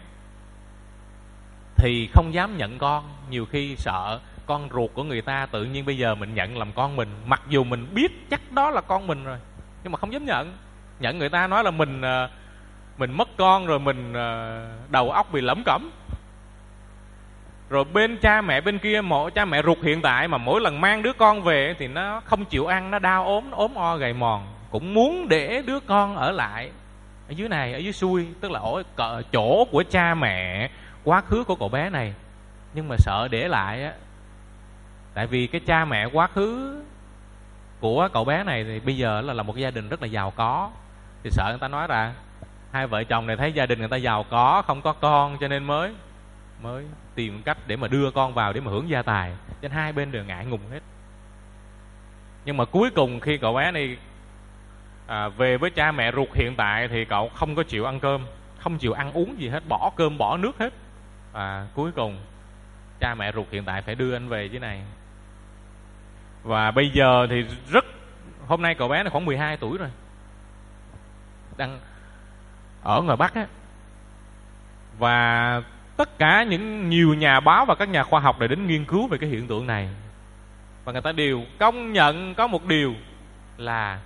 thì không dám nhận con, nhiều khi sợ con ruột của người ta tự nhiên bây giờ mình nhận làm con mình, mặc dù mình biết chắc đó là con mình rồi, nhưng mà không dám nhận người ta nói là mình mất con rồi, mình đầu óc bị lẩm cẩm. Rồi bên cha mẹ bên kia, cha mẹ ruột hiện tại mà mỗi lần mang đứa con về thì nó không chịu ăn, nó đau ốm o gầy mòn, cũng muốn để đứa con ở lại ở dưới này, ở dưới xuôi, tức là ở chỗ của cha mẹ quá khứ của cậu bé này. Nhưng mà sợ để lại á, tại vì cái cha mẹ quá khứ của cậu bé này thì bây giờ là một gia đình rất là giàu có, thì sợ người ta nói là hai vợ chồng này thấy gia đình người ta giàu có, không có con, cho nên mới tìm cách để mà đưa con vào để mà hưởng gia tài. Cho nên hai bên đều ngại ngùng hết. Nhưng mà cuối cùng khi cậu bé này về với cha mẹ ruột hiện tại thì cậu không có chịu ăn cơm, không chịu ăn uống gì hết, bỏ cơm bỏ nước hết. Cuối cùng cha mẹ ruột hiện tại phải đưa anh về dưới này. Và bây giờ thì hôm nay cậu bé này khoảng 12 tuổi rồi, đang ở ngoài Bắc á. Và tất cả nhiều nhà báo và các nhà khoa học đều đến nghiên cứu về cái hiện tượng này. Và người ta đều công nhận có một điều là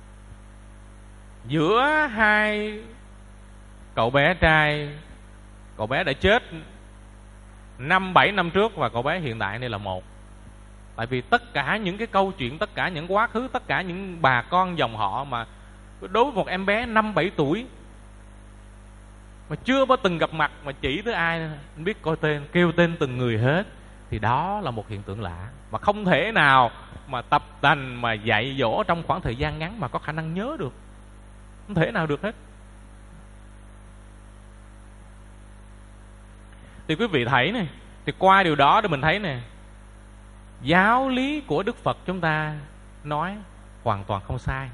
giữa hai cậu bé trai, cậu bé đã chết 5-7 năm trước và cậu bé hiện tại này là một. Tại vì tất cả những cái câu chuyện, tất cả những quá khứ, tất cả những bà con dòng họ mà đối với một em bé 5-7 tuổi mà chưa có từng gặp mặt, mà chỉ tới ai biết coi tên, kêu tên từng người hết, thì đó là một hiện tượng lạ mà không thể nào mà tập tành mà dạy dỗ trong khoảng thời gian ngắn mà có khả năng nhớ được. Không thể nào được hết. Thì quý vị thấy này, thì qua điều đó để mình thấy nè, giáo lý của Đức Phật chúng ta nói hoàn toàn không sai.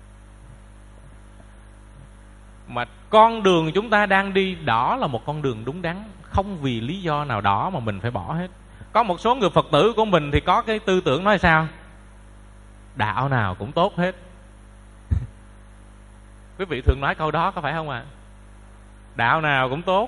Mà con đường chúng ta đang đi đó là một con đường đúng đắn, không vì lý do nào đó mà mình phải bỏ hết. Có một số người Phật tử của mình thì có cái tư tưởng nói sao? Đạo nào cũng tốt hết. Quý vị thường nói câu đó có phải không ạ? Đạo nào cũng tốt.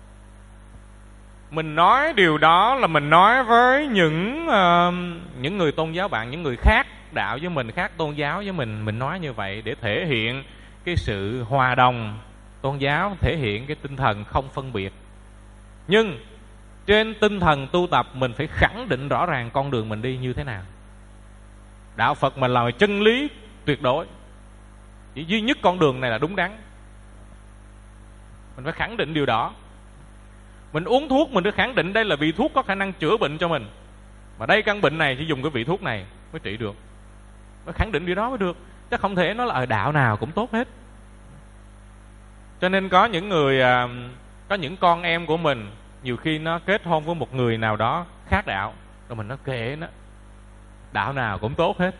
Mình nói điều đó là mình nói với những người tôn giáo bạn, những người khác đạo với mình, khác tôn giáo với mình nói như vậy để thể hiện cái sự hòa đồng tôn giáo, thể hiện cái tinh thần không phân biệt. Nhưng trên tinh thần tu tập mình phải khẳng định rõ ràng con đường mình đi như thế nào. Đạo Phật mình là chân lý tuyệt đối, chỉ duy nhất con đường này là đúng đắn. Mình phải khẳng định điều đó. Mình uống thuốc mình phải khẳng định đây là vị thuốc có khả năng chữa bệnh cho mình, mà đây căn bệnh này chỉ dùng cái vị thuốc này mới trị được. Phải khẳng định điều đó mới được, chứ không thể nói là ở đạo nào cũng tốt hết. Cho nên có những người, có những con em của mình nhiều khi nó kết hôn với một người nào đó khác đạo, rồi mình nói kệ nó, đạo nào cũng tốt hết.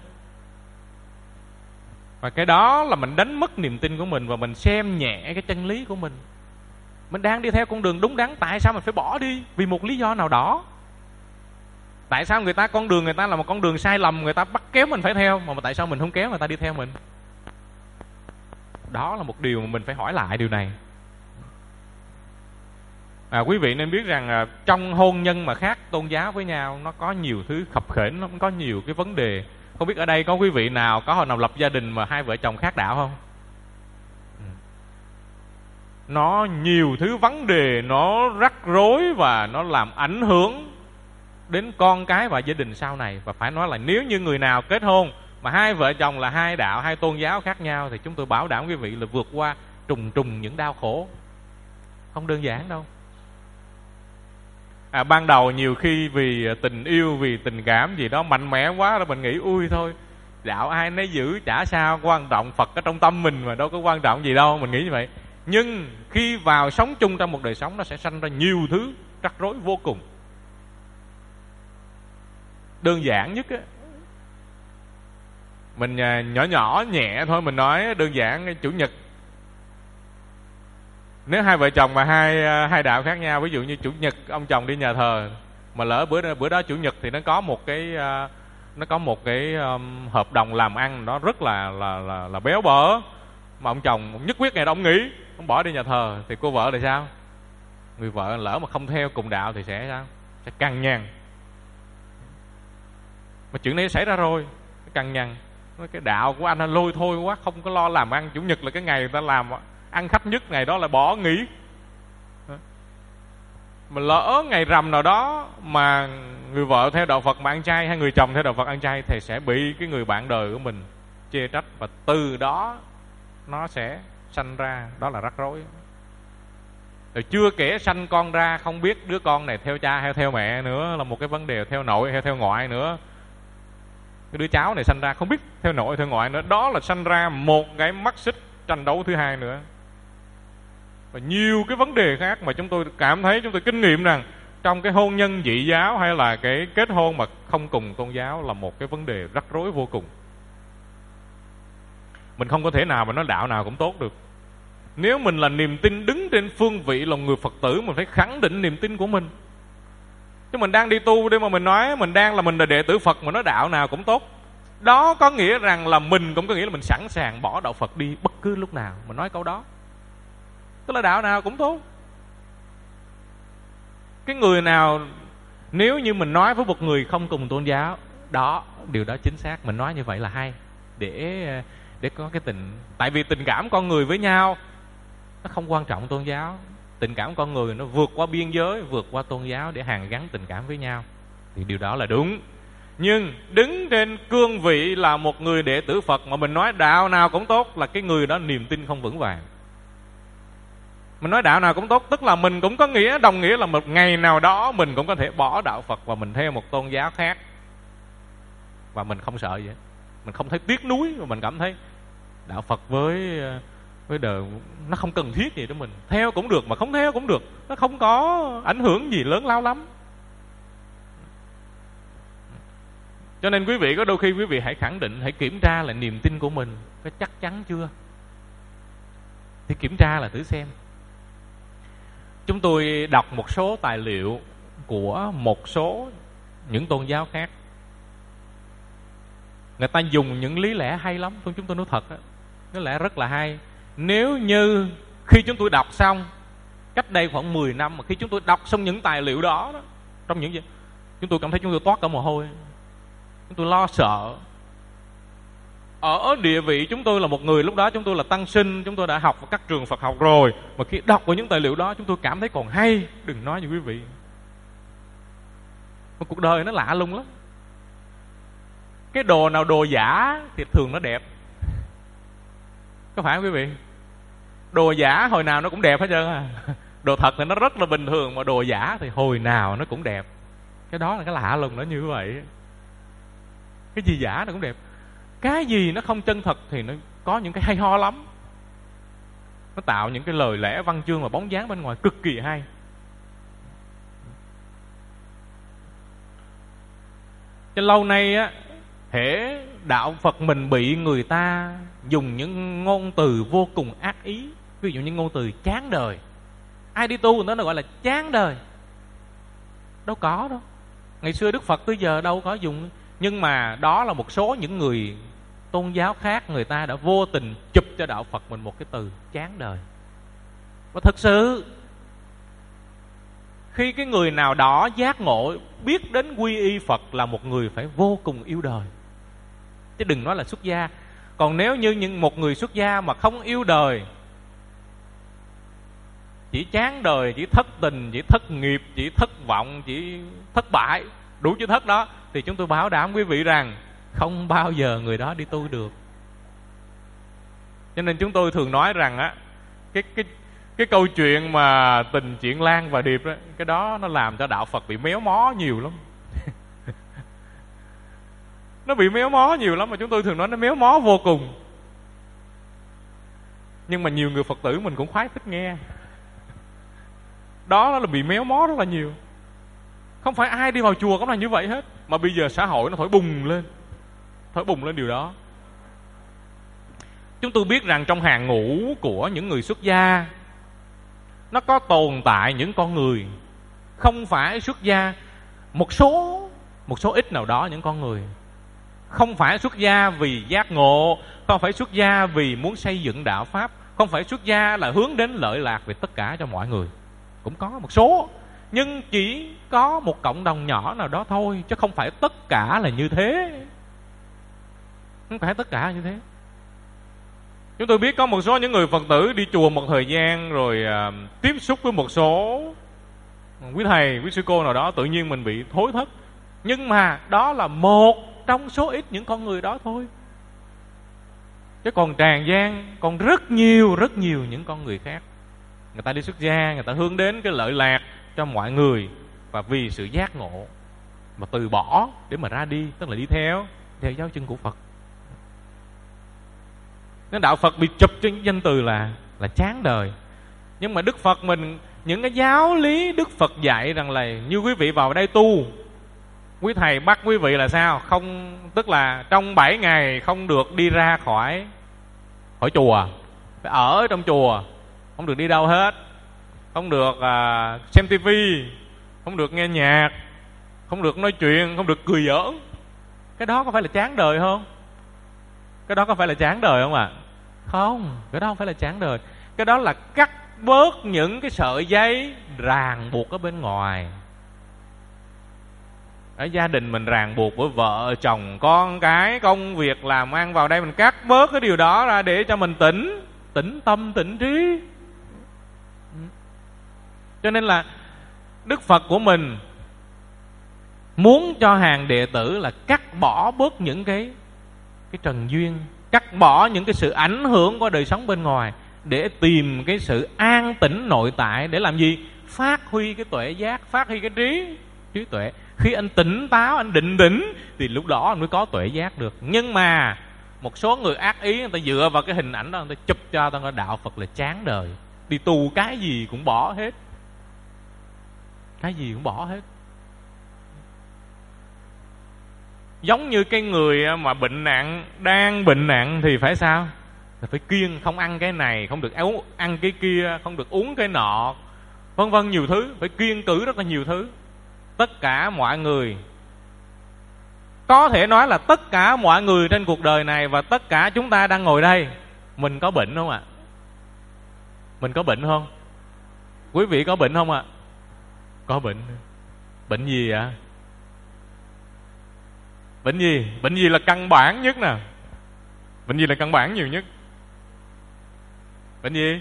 Và cái đó là mình đánh mất niềm tin của mình, và mình xem nhẹ cái chân lý của mình. Mình đang đi theo con đường đúng đắn, tại sao mình phải bỏ đi vì một lý do nào đó? Tại sao con đường người ta là một con đường sai lầm, người ta bắt kéo mình phải theo, mà tại sao mình không kéo người ta đi theo mình? Đó là một điều mà mình phải hỏi lại điều này. Quý vị nên biết rằng trong hôn nhân mà khác tôn giáo với nhau, nó có nhiều thứ khập khểnh, nó có nhiều cái vấn đề. Không biết ở đây có quý vị nào có hồi nào lập gia đình mà hai vợ chồng khác đạo không? Nó nhiều thứ vấn đề, nó rắc rối và nó làm ảnh hưởng đến con cái và gia đình sau này. Và phải nói là nếu như người nào kết hôn mà hai vợ chồng là hai đạo, hai tôn giáo khác nhau, thì chúng tôi bảo đảm quý vị là vượt qua trùng những đau khổ. Không đơn giản đâu. Ban đầu nhiều khi vì tình yêu, vì tình cảm gì đó mạnh mẽ quá là mình nghĩ ui thôi, đạo ai nấy giữ chả sao, quan trọng Phật ở trong tâm mình mà đâu có quan trọng gì đâu, mình nghĩ như vậy. Nhưng khi vào sống chung trong một đời sống, nó sẽ sanh ra nhiều thứ rắc rối vô cùng. Đơn giản nhất á, mình nhỏ nhẹ thôi, mình nói đơn giản, Chủ nhật nếu hai vợ chồng mà hai đạo khác nhau, ví dụ như Chủ nhật ông chồng đi nhà thờ, mà lỡ bữa đó Chủ nhật thì nó có một cái hợp đồng làm ăn đó rất là béo bở, mà ông chồng nhất quyết ngày đó ông nghỉ, ông bỏ đi nhà thờ, thì cô vợ thì sao? Người vợ lỡ mà không theo cùng đạo thì sẽ sao? Sẽ cằn nhằn. Mà chuyện này xảy ra rồi, cằn nhằn. Cái đạo của anh lôi thôi quá, không có lo làm ăn. Chủ nhật là cái ngày người ta làm ăn khách nhất, ngày đó là bỏ nghỉ. Mà lỡ ngày rằm nào đó mà người vợ theo đạo Phật mà ăn chay, hay người chồng theo đạo Phật ăn chay, thì sẽ bị cái người bạn đời của mình chê trách, và từ đó nó sẽ sanh ra đó là rắc rối. Rồi chưa kể sanh con ra không biết đứa con này theo cha hay theo mẹ nữa, là một cái vấn đề, theo nội hay theo ngoại nữa. Cái đứa cháu này sanh ra không biết theo nội theo ngoại nữa, đó là sanh ra một cái mắc xích tranh đấu thứ hai nữa. Và nhiều cái vấn đề khác mà chúng tôi cảm thấy, chúng tôi kinh nghiệm rằng trong cái hôn nhân dị giáo hay là cái kết hôn mà không cùng tôn giáo là một cái vấn đề rắc rối vô cùng. Mình không có thể nào mà nói đạo nào cũng tốt được. Nếu mình là niềm tin đứng trên phương vị là người Phật tử, mình phải khẳng định niềm tin của mình. Chứ mình đang đi tu để mà mình nói mình là đệ tử Phật mà nói đạo nào cũng tốt, đó có nghĩa rằng là mình cũng có nghĩa là mình sẵn sàng bỏ đạo Phật đi bất cứ lúc nào. Mình nói câu đó, tức là đạo nào cũng tốt. Cái người nào, nếu như mình nói với một người không cùng tôn giáo, đó, điều đó chính xác, mình nói như vậy là hay, để có cái tại vì tình cảm con người với nhau nó không quan trọng tôn giáo. Tình cảm con người nó vượt qua biên giới, vượt qua tôn giáo để hàn gắn tình cảm với nhau, thì điều đó là đúng. Nhưng đứng trên cương vị là một người đệ tử Phật mà mình nói đạo nào cũng tốt, là cái người đó niềm tin không vững vàng. Mình nói đạo nào cũng tốt, tức là mình cũng có đồng nghĩa là một ngày nào đó mình cũng có thể bỏ đạo Phật và mình theo một tôn giáo khác, và mình không sợ gì hết. Mình không thấy tiếc nuối, mà mình cảm thấy đạo Phật với đời nó không cần thiết gì cho mình. Theo cũng được mà không theo cũng được, nó không có ảnh hưởng gì lớn lao lắm. Cho nên quý vị có đôi khi quý vị hãy khẳng định, hãy kiểm tra lại niềm tin của mình có chắc chắn chưa. Thì kiểm tra là thử xem. Chúng tôi đọc một số tài liệu của một số những tôn giáo khác. Người ta dùng những lý lẽ hay lắm. Chúng tôi nói thật đó, lý lẽ rất là hay. Nếu như khi chúng tôi đọc xong, cách đây khoảng 10 năm, mà khi chúng tôi đọc xong những tài liệu đó, trong những gì chúng tôi cảm thấy chúng tôi toát cả mồ hôi. Chúng tôi lo sợ. Ở địa vị chúng tôi là một người, lúc đó chúng tôi là tăng sinh, chúng tôi đã học ở các trường Phật học rồi, mà khi đọc vào những tài liệu đó chúng tôi cảm thấy còn hay. Đừng nói với quý vị, mà cuộc đời nó lạ lùng lắm. Cái đồ nào đồ giả thì thường nó đẹp, có phải không quý vị? Đồ giả hồi nào nó cũng đẹp hết trơn à. Đồ thật thì nó rất là bình thường, mà đồ giả thì hồi nào nó cũng đẹp. Cái đó là cái lạ lùng, nó như vậy. Cái gì giả nó cũng đẹp. Cái gì nó không chân thật thì nó có những cái hay ho lắm. Nó tạo những cái lời lẽ văn chương và bóng dáng bên ngoài cực kỳ hay. Cho lâu nay á, hễ đạo Phật mình bị người ta dùng những ngôn từ vô cùng ác ý. Ví dụ như ngôn từ chán đời. Ai đi tu người ta gọi là chán đời. Đâu có đâu. Ngày xưa Đức Phật tới giờ đâu có dùng. Nhưng mà đó là một số những người tôn giáo khác, người ta đã vô tình chụp cho đạo Phật mình một cái từ chán đời. Và thật sự khi cái người nào đó giác ngộ, biết đến quy y Phật, là một người phải vô cùng yêu đời, chứ đừng nói là xuất gia. Còn nếu như một người xuất gia mà không yêu đời, chỉ chán đời, chỉ thất tình, chỉ thất nghiệp, chỉ thất vọng, chỉ thất bại, đủ chữ thất đó, thì chúng tôi bảo đảm quý vị rằng không bao giờ người đó đi tu được. Cho nên chúng tôi thường nói rằng á, cái câu chuyện mà tình Chuyện Lan và Điệp đó, cái đó nó làm cho đạo Phật bị méo mó nhiều lắm. Nó bị méo mó nhiều lắm, mà chúng tôi thường nói nó méo mó vô cùng. Nhưng mà nhiều người Phật tử mình cũng khoái thích nghe. Đó là bị méo mó rất là nhiều. Không phải ai đi vào chùa cũng là như vậy hết, mà bây giờ xã hội nó thổi bùng lên điều đó. Chúng tôi biết rằng trong hàng ngũ của những người xuất gia, nó có tồn tại những con người không phải xuất gia. Một số ít nào đó những con người không phải xuất gia vì giác ngộ, không phải xuất gia vì muốn xây dựng đạo Pháp, không phải xuất gia là hướng đến lợi lạc về tất cả cho mọi người. Cũng có một số, nhưng chỉ có một cộng đồng nhỏ nào đó thôi, chứ không phải tất cả là như thế. Không phải tất cả là như thế. Chúng tôi biết có một số những người Phật tử đi chùa một thời gian rồi tiếp xúc với một số quý thầy, quý sư cô nào đó, tự nhiên mình bị thối thất. Nhưng mà đó là một trong số ít những con người đó thôi. Chứ còn tràn gian còn rất nhiều những con người khác. Người ta đi xuất gia, người ta hướng đến cái lợi lạc cho mọi người, và vì sự giác ngộ mà từ bỏ để mà ra đi, tức là đi theo giáo chân của Phật. Nên đạo Phật bị chụp trên danh từ là chán đời. Nhưng mà Đức Phật mình, những cái giáo lý Đức Phật dạy rằng là như quý vị vào đây tu, quý thầy bắt quý vị là sao? Không, tức là trong 7 ngày không được đi ra khỏi chùa, phải ở trong chùa, không được đi đâu hết, không được xem tivi, không được nghe nhạc, không được nói chuyện, không được cười giỡn. Cái đó có phải là chán đời không? Cái đó có phải là chán đời không ạ? Không, cái đó không phải là chán đời. Cái đó là cắt bớt những cái sợi dây ràng buộc ở bên ngoài. Ở gia đình mình ràng buộc với vợ, chồng, con cái, công việc làm ăn, vào đây mình cắt bớt cái điều đó ra để cho mình tĩnh tâm, tĩnh trí. Cho nên là Đức Phật của mình muốn cho hàng đệ tử là cắt bỏ bớt những cái trần duyên, cắt bỏ những cái sự ảnh hưởng của đời sống bên ngoài, để tìm cái sự an tĩnh nội tại. Để làm gì? Phát huy cái tuệ giác, phát huy cái trí tuệ. Khi anh tỉnh táo, anh định tĩnh, thì lúc đó anh mới có tuệ giác được. Nhưng mà một số người ác ý, người ta dựa vào cái hình ảnh đó, người ta chụp cho ta nói đạo Phật là chán đời, đi tu cái gì cũng bỏ hết, cái gì cũng bỏ hết. Giống như cái người mà bệnh nặng, đang bệnh nặng thì phải sao? Là phải kiêng, không ăn cái này, không được ăn cái kia, không được uống cái nọ, vân vân, nhiều thứ, phải kiêng cữ rất là nhiều thứ. Tất cả mọi người, có thể nói là tất cả mọi người trên cuộc đời này và tất cả chúng ta đang ngồi đây, mình có bệnh không ạ? Mình có bệnh không? Quý vị có bệnh không ạ? Có bệnh. Bệnh gì ạ? Bệnh gì? Bệnh gì là căn bản nhất nè? Bệnh gì là căn bản nhiều nhất? Bệnh gì?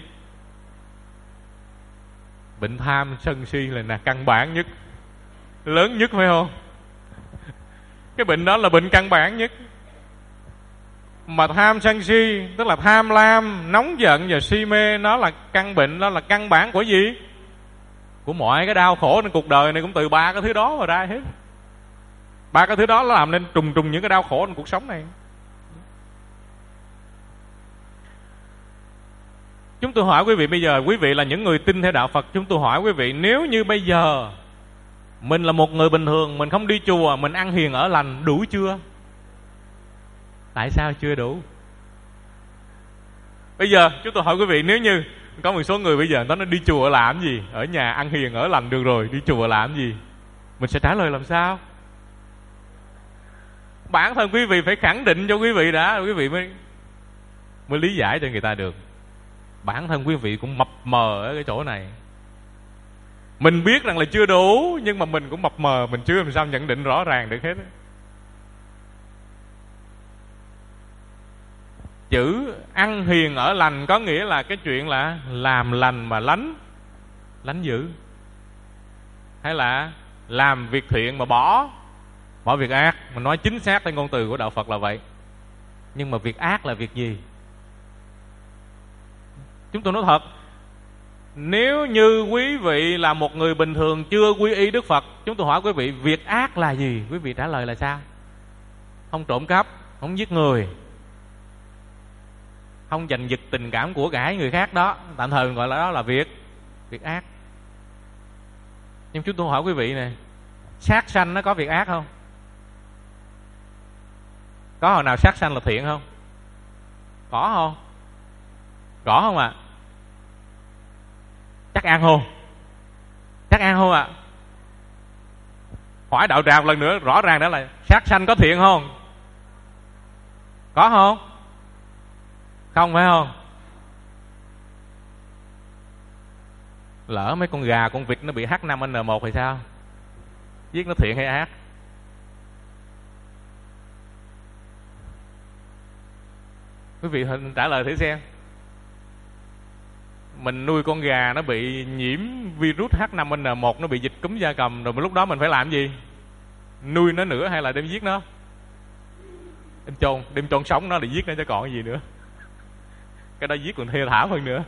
Bệnh tham sân si là căn bản nhất, lớn nhất, phải không? Cái bệnh đó là bệnh căn bản nhất. Mà tham sân si, tức là tham lam, nóng giận và si mê, nó là căn bệnh, nó là căn bản của gì? Của mọi cái đau khổ trên cuộc đời này cũng từ ba cái thứ đó mà ra hết. Ba cái thứ đó nó làm nên trùng những cái đau khổ trong cuộc sống này. Chúng tôi hỏi quý vị bây giờ, quý vị là những người tin theo đạo Phật, chúng tôi hỏi quý vị, nếu như bây giờ mình là một người bình thường, mình không đi chùa, mình ăn hiền ở lành, đủ chưa? Tại sao chưa đủ? Bây giờ chúng tôi hỏi quý vị, nếu như có một số người bây giờ nó đi chùa làm gì? Ở nhà ăn hiền ở lành được rồi, đi chùa làm gì? Mình sẽ trả lời làm sao? Bản thân quý vị phải khẳng định cho quý vị đã, quý vị mới lý giải cho người ta được. Bản thân quý vị cũng mập mờ ở cái chỗ này. Mình biết rằng là chưa đủ, nhưng mà mình cũng mập mờ, mình chưa làm sao nhận định rõ ràng được hết. Chữ ăn hiền ở lành có nghĩa là cái chuyện là làm lành mà lánh dữ, hay là làm việc thiện mà bỏ việc ác. Mình nói chính xác theo ngôn từ của đạo Phật là vậy. Nhưng mà việc ác là việc gì? Chúng tôi nói thật, nếu như quý vị là một người bình thường chưa quy y Đức Phật, chúng tôi hỏi quý vị việc ác là gì? Quý vị trả lời là sao? Không trộm cắp, không giết người, không giành giật tình cảm của cải người khác, đó tạm thời mình gọi là đó là việc ác. Nhưng chúng tôi hỏi quý vị này, sát sanh nó có việc ác không? Có hồi nào sát sanh là thiện không? Có không? Có không ạ? Chắc ăn không? Chắc ăn không ạ? Hỏi đạo tràng lần nữa, rõ ràng đó là sát sanh có thiện không? Có không? Không phải không? Lỡ mấy con gà, con vịt nó bị H5N1 thì sao? Giết nó thiện hay ác? Quý vị trả lời thử xem. Mình nuôi con gà nó bị nhiễm virus H5N1, nó bị dịch cúm gia cầm, rồi lúc đó mình phải làm gì? Nuôi nó nữa hay là đem giết nó? Đem chôn sống nó để giết nó chứ còn cái gì nữa. Cái đó giết còn thê thảm hơn nữa.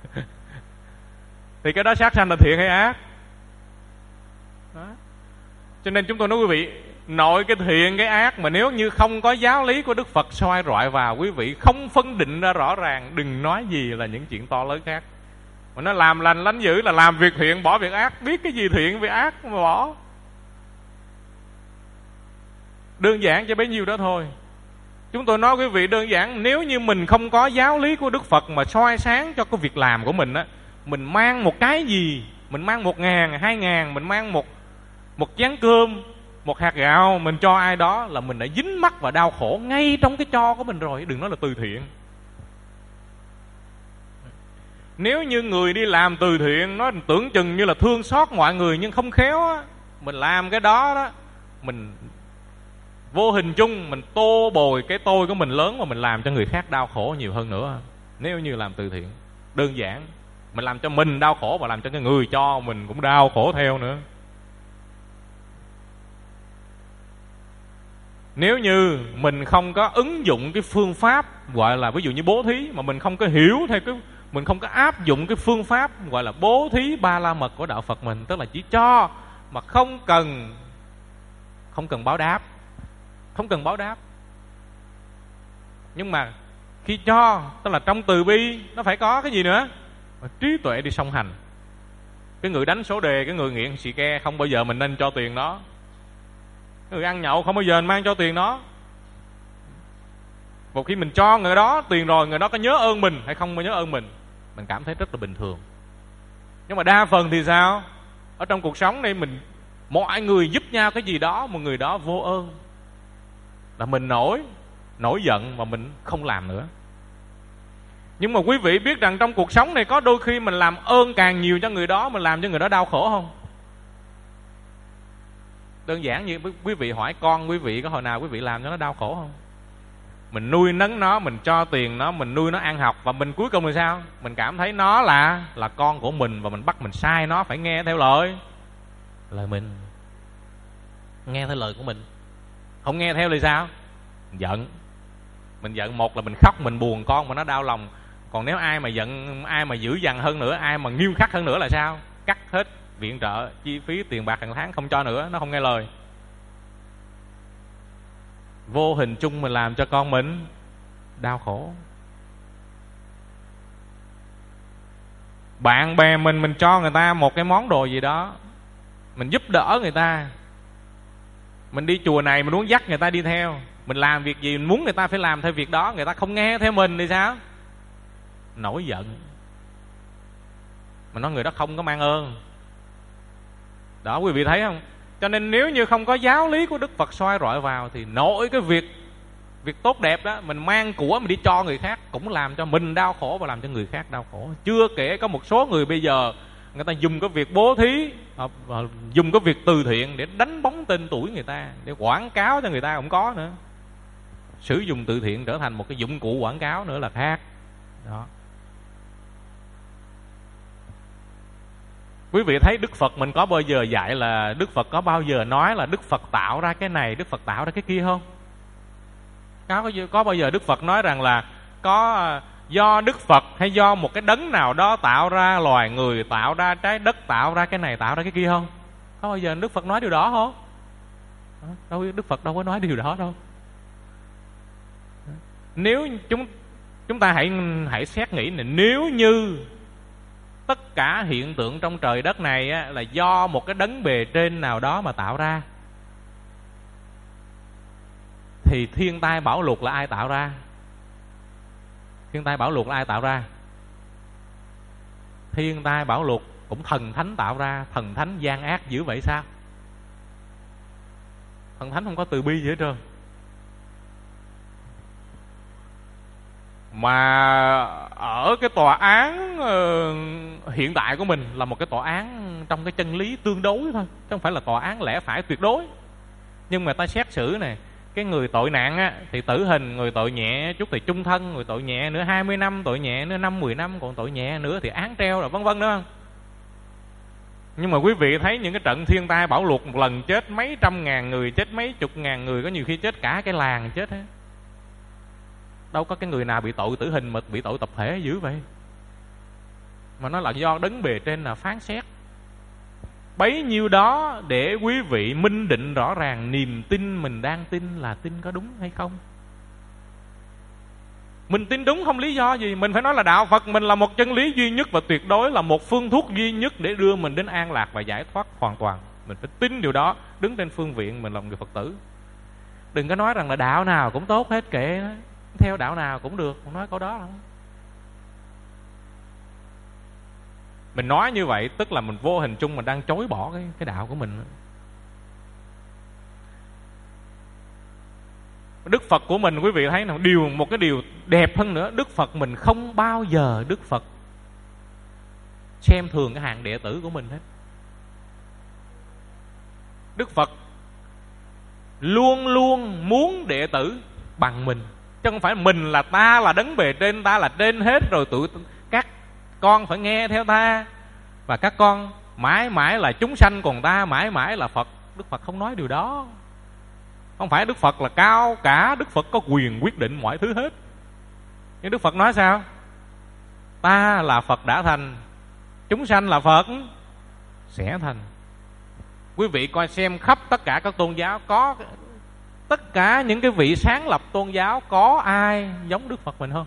Thì cái đó sát sanh là thiện hay ác? Đó. Cho nên chúng tôi nói quý vị, nội cái thiện cái ác mà nếu như không có giáo lý của Đức Phật soi rọi vào, quý vị không phân định ra rõ ràng, đừng nói gì là những chuyện to lớn khác. Mà nó làm lành lánh dữ là làm việc thiện bỏ việc ác, biết cái gì thiện việc ác mà bỏ. Đơn giản cho bấy nhiêu đó thôi. Chúng tôi nói quý vị đơn giản, nếu như mình không có giáo lý của Đức Phật mà soi sáng cho cái việc làm của mình á, mình mang một cái gì, mình mang 1.000, 2.000, mình mang một chén cơm, một hạt gạo, mình cho ai đó là mình đã dính mắc và đau khổ ngay trong cái cho của mình rồi, đừng nói là từ thiện. Nếu như người đi làm từ thiện nó tưởng chừng như là thương xót mọi người, nhưng không khéo á, mình làm cái đó đó, mình vô hình chung mình tô bồi cái tôi của mình lớn, mà mình làm cho người khác đau khổ nhiều hơn nữa. Nếu như làm từ thiện đơn giản, mình làm cho mình đau khổ và làm cho cái người cho mình cũng đau khổ theo nữa. Nếu như mình không có ứng dụng cái phương pháp gọi là ví dụ như bố thí, mà mình không có hiểu theo mình không có áp dụng cái phương pháp gọi là bố thí ba la mật của đạo Phật mình, tức là chỉ cho mà không cần báo đáp, không cần báo đáp. Nhưng mà khi cho, tức là trong từ bi nó phải có cái gì nữa? Trí tuệ đi song hành. Cái người đánh số đề, cái người nghiện xì ke, không bao giờ mình nên cho tiền đó. Người ăn nhậu không bao giờ mang cho tiền đó. Một khi mình cho người đó tiền rồi, người đó có nhớ ơn mình hay không nhớ ơn mình cảm thấy rất là bình thường. Nhưng mà đa phần thì sao? Ở trong cuộc sống này mình mọi người giúp nhau cái gì đó mà người đó vô ơn, là mình nổi giận và mình không làm nữa. Nhưng mà quý vị biết rằng trong cuộc sống này có đôi khi mình làm ơn càng nhiều cho người đó, mình làm cho người đó đau khổ không? Đơn giản như quý vị hỏi con quý vị, có hồi nào quý vị làm cho nó đau khổ không? Mình nuôi nấng nó, mình cho tiền nó, mình nuôi nó ăn học, và mình cuối cùng là sao? Mình cảm thấy nó là con của mình, và mình bắt mình sai nó phải nghe theo lời mình, nghe theo lời của mình. Không nghe theo thì sao? Mình giận, một là mình khóc, mình buồn con mà nó đau lòng. Còn nếu ai mà giận, ai mà dữ dằn hơn nữa, ai mà nghiêm khắc hơn nữa là sao? Cắt hết viện trợ, chi phí, tiền bạc hàng tháng không cho nữa, nó không nghe lời. Vô hình chung mình làm cho con mình đau khổ. Bạn bè mình cho người ta một cái món đồ gì đó, mình giúp đỡ người ta. Mình đi chùa này mình muốn dắt người ta đi theo, mình làm việc gì mình muốn người ta phải làm theo việc đó, người ta không nghe theo mình thì sao? Nổi giận. Mà nói người đó không có mang ơn. Đó, quý vị thấy không? Cho nên nếu như không có giáo lý của Đức Phật soi rọi vào thì nội cái việc tốt đẹp đó, mình mang của mình đi cho người khác cũng làm cho mình đau khổ và làm cho người khác đau khổ. Chưa kể có một số người bây giờ người ta dùng cái việc bố thí, dùng cái việc từ thiện để đánh bóng tên tuổi người ta, để quảng cáo cho người ta cũng có nữa. Sử dụng từ thiện trở thành một cái dụng cụ quảng cáo nữa là khác. Đó. Quý vị thấy Đức Phật mình có bao giờ dạy là Đức Phật có bao giờ nói là Đức Phật tạo ra cái này, Đức Phật tạo ra cái kia không? Có bao giờ Đức Phật nói rằng là có do Đức Phật hay do một cái đấng nào đó tạo ra loài người, tạo ra trái đất, tạo ra cái này, tạo ra cái kia không? Có bao giờ Đức Phật nói điều đó không? Đức Phật đâu có nói điều đó đâu. Nếu chúng ta hãy xét nghĩ này, nếu như tất cả hiện tượng trong trời đất này á, là do một cái đấng bề trên nào đó mà tạo ra, thì thiên tai bão lụt là ai tạo ra? Thiên tai bão lụt là ai tạo ra? Thiên tai bão lụt cũng thần thánh tạo ra. Thần thánh gian ác dữ vậy sao? Thần thánh không có từ bi gì hết trơn. Mà ở cái tòa án hiện tại của mình là một cái tòa án trong cái chân lý tương đối thôi, chứ không phải là tòa án lẽ phải tuyệt đối. Nhưng mà ta xét xử này, cái người tội nặng á, thì tử hình, người tội nhẹ chút thì chung thân, người tội nhẹ nữa 20 năm, tội nhẹ nữa 5-10 năm, còn tội nhẹ nữa thì án treo rồi vân vân nữa không? Nhưng mà quý vị thấy những cái trận thiên tai bão lụt một lần chết mấy trăm ngàn người, chết mấy chục ngàn người, có nhiều khi chết cả cái làng chết hết. Đâu có cái người nào bị tội tử hình mà bị tội tập thể dữ vậy. Mà nó là do đấng bề trên là phán xét. Bấy nhiêu đó để quý vị minh định rõ ràng niềm tin mình đang tin là tin có đúng hay không. Mình tin đúng không lý do gì. Mình phải nói là đạo Phật mình là một chân lý duy nhất và tuyệt đối, là một phương thuốc duy nhất để đưa mình đến an lạc và giải thoát hoàn toàn. Mình phải tin điều đó, đứng trên phương viện mình là người Phật tử. Đừng có nói rằng là đạo nào cũng tốt hết, kệ đó, theo đạo nào cũng được, không nói câu đó không. Mình nói như vậy tức là mình vô hình chung mình đang chối bỏ cái đạo của mình. Đức Phật của mình quý vị thấy nào, một cái điều đẹp hơn nữa, Đức Phật mình không bao giờ Đức Phật xem thường cái hạng đệ tử của mình hết. Đức Phật luôn luôn muốn đệ tử bằng mình, chứ không phải mình là ta là đấng bề trên, ta là trên hết rồi các con phải nghe theo ta, và các con mãi mãi là chúng sanh, còn ta mãi mãi là Phật. Đức Phật không nói điều đó. Không phải Đức Phật là cao cả, Đức Phật có quyền quyết định mọi thứ hết. Nhưng Đức Phật nói sao? Ta là Phật đã thành, chúng sanh là Phật sẽ thành. Quý vị coi xem khắp tất cả các tôn giáo, có tất cả những cái vị sáng lập tôn giáo, có ai giống Đức Phật mình không?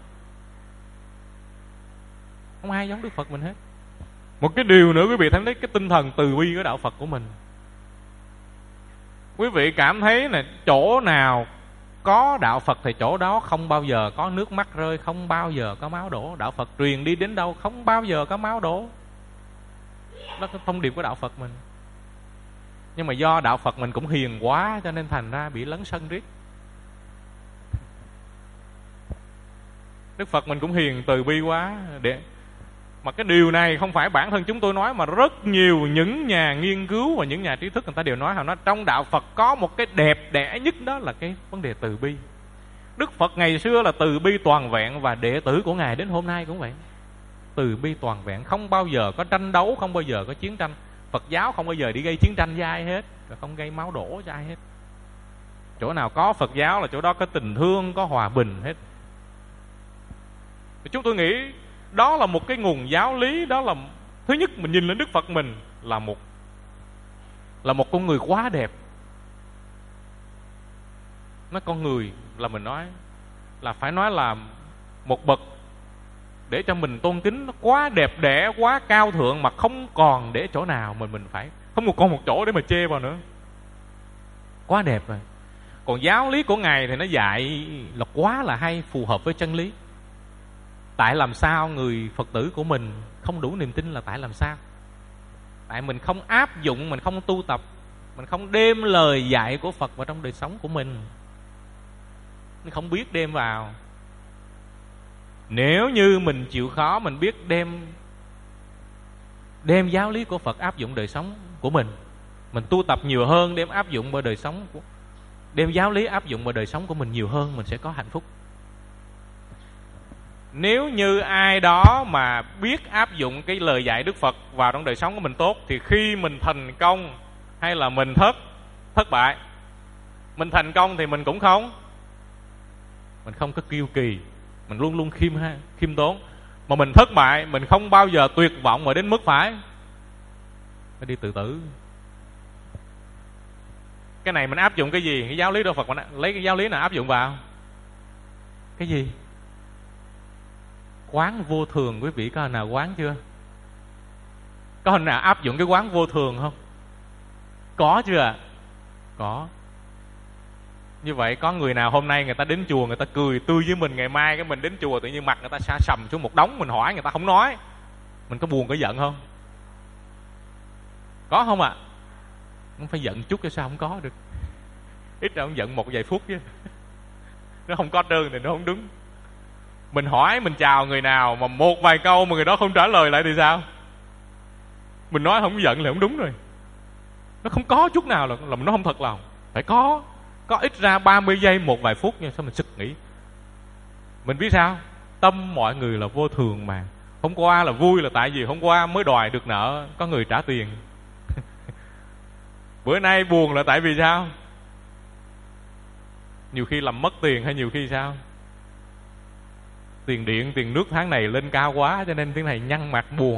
Không ai giống Đức Phật mình hết. Một cái điều nữa quý vị thấy cái tinh thần từ bi của đạo Phật của mình. Quý vị cảm thấy là chỗ nào có đạo Phật thì chỗ đó không bao giờ có nước mắt rơi, không bao giờ có máu đổ. Đạo Phật truyền đi đến đâu không bao giờ có máu đổ. Đó là thông điệp của đạo Phật mình. Nhưng mà do đạo Phật mình cũng hiền quá, cho nên thành ra bị lấn sân riết. Đức Phật mình cũng hiền từ bi quá. Mà cái điều này không phải bản thân chúng tôi nói, mà rất nhiều những nhà nghiên cứu và những nhà trí thức người ta đều nói. Họ nói trong đạo Phật có một cái đẹp đẽ nhất, đó là cái vấn đề từ bi. Đức Phật ngày xưa là từ bi toàn vẹn, và đệ tử của Ngài đến hôm nay cũng vậy. Từ bi toàn vẹn, không bao giờ có tranh đấu, không bao giờ có chiến tranh. Phật giáo không bao giờ đi gây chiến tranh với ai hết, và không gây máu đổ cho ai hết. Chỗ nào có Phật giáo là chỗ đó có tình thương, có hòa bình hết. Chúng tôi nghĩ đó là một cái nguồn giáo lý. Đó là thứ nhất, mình nhìn lên Đức Phật mình là một con người quá đẹp. Nói con người là mình nói là phải nói là một bậc để cho mình tôn kính. Nó quá đẹp đẽ, quá cao thượng, mà không còn để chỗ nào mình phải, không còn một chỗ để mà chê vào nữa. Quá đẹp rồi. Còn giáo lý của Ngài thì nó dạy là quá là hay, phù hợp với chân lý. Tại làm sao người Phật tử của mình không đủ niềm tin là tại làm sao? Tại mình không áp dụng, mình không tu tập, mình không đem lời dạy của Phật vào trong đời sống của mình không biết đem vào. Nếu như mình chịu khó, mình biết đem giáo lý của Phật áp dụng đời sống của mình tu tập nhiều hơn, đem áp dụng vào đời sống, đem giáo lý áp dụng vào đời sống của mình nhiều hơn, mình sẽ có hạnh phúc. Nếu như ai đó mà biết áp dụng cái lời dạy Đức Phật vào trong đời sống của mình tốt, thì khi mình thành công hay là mình thất bại, mình thành công thì mình cũng không có kiêu kỳ, mình luôn luôn khiêm tốn. Mà mình thất bại, mình không bao giờ tuyệt vọng mà đến mức phải đi tự tử. Cái này mình áp dụng cái gì? Cái giáo lý Đức Phật, mình lấy cái giáo lý nào áp dụng vào? Cái gì? Quán vô thường. Quý vị có hồi nào quán chưa? Có hồi nào áp dụng cái quán vô thường không? Có chưa? Có. Như vậy có người nào hôm nay người ta đến chùa, người ta cười tươi với mình, ngày mai cái mình đến chùa tự nhiên mặt người ta xa sầm xuống một đống, mình hỏi người ta không nói, mình có buồn có giận không? Có không ạ? Không phải giận chút cho sao không có được. Ít ra không giận một vài phút chứ. Nó không có trơn thì nó không đúng. Mình hỏi, mình chào người nào mà một vài câu mà người đó không trả lời lại thì sao? Mình nói không giận là không đúng rồi. Nó không có chút nào là nó không thật lòng. Phải có ít ra 30 giây, một vài phút nha. Sao mình sực nghĩ? Mình biết sao? Tâm mọi người là vô thường mà. Hôm qua là vui là tại vì hôm qua mới đòi được nợ, có người trả tiền. Bữa nay buồn là tại vì sao? Nhiều khi làm mất tiền, hay nhiều khi sao? Tiền điện, tiền nước tháng này lên cao quá, cho nên tiếng này nhăn mặt buồn.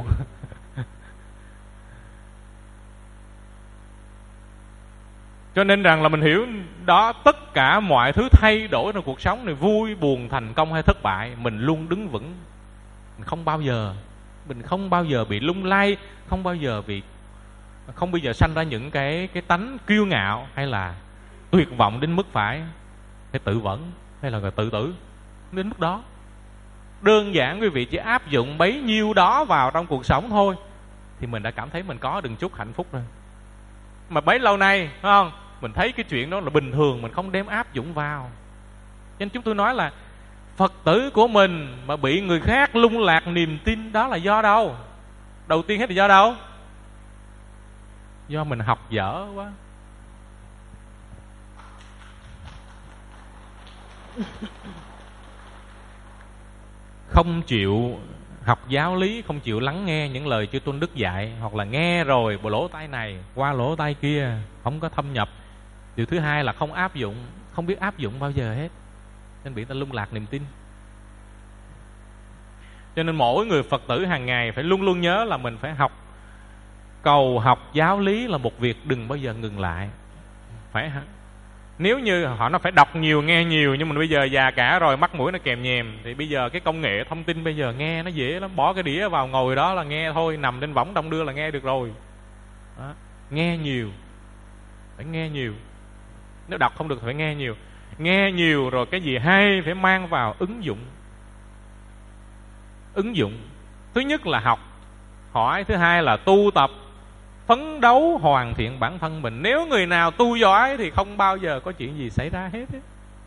Cho nên rằng là mình hiểu đó, tất cả mọi thứ thay đổi trong cuộc sống này, vui, buồn, thành công hay thất bại, mình luôn đứng vững. Mình không bao giờ bị lung lay, không bao giờ sanh ra những cái tánh kiêu ngạo hay là tuyệt vọng đến mức phải tự vẫn hay là tự tử đến mức đó. Đơn giản quý vị chỉ áp dụng bấy nhiêu đó vào trong cuộc sống thôi thì mình đã cảm thấy mình có được chút hạnh phúc rồi. Mà bấy lâu nay, phải không? Mình thấy cái chuyện đó là bình thường, mình không đem áp dụng vào. Cho nên chúng tôi nói là Phật tử của mình mà bị người khác lung lạc niềm tin, đó là do đâu? Đầu tiên hết là do đâu? Do mình học dở quá. Không chịu học giáo lý, không chịu lắng nghe những lời chư Tôn Đức dạy, hoặc là nghe rồi bộ lỗ tai này qua lỗ tai kia, không có thâm nhập. Điều thứ hai là không áp dụng, không biết áp dụng bao giờ hết, nên bị ta lung lạc niềm tin. Cho nên mỗi người Phật tử hàng ngày phải luôn luôn nhớ là mình phải cầu học giáo lý là một việc đừng bao giờ ngừng lại. Nếu như nó phải đọc nhiều, nghe nhiều, nhưng mình bây giờ già cả rồi, mắt mũi nó kèm nhèm, thì bây giờ cái công nghệ thông tin bây giờ nghe nó dễ lắm, bỏ cái đĩa vào ngồi đó là nghe thôi, nằm trên võng đông đưa là nghe được rồi đó. Nghe nhiều, phải nghe nhiều. Nếu đọc không được thì phải nghe nhiều. Nghe nhiều rồi cái gì hay phải mang vào ứng dụng. Ứng dụng. Thứ nhất là học hỏi, thứ hai là tu tập, phấn đấu hoàn thiện bản thân mình. Nếu người nào tu giỏi thì không bao giờ có chuyện gì xảy ra hết ấy.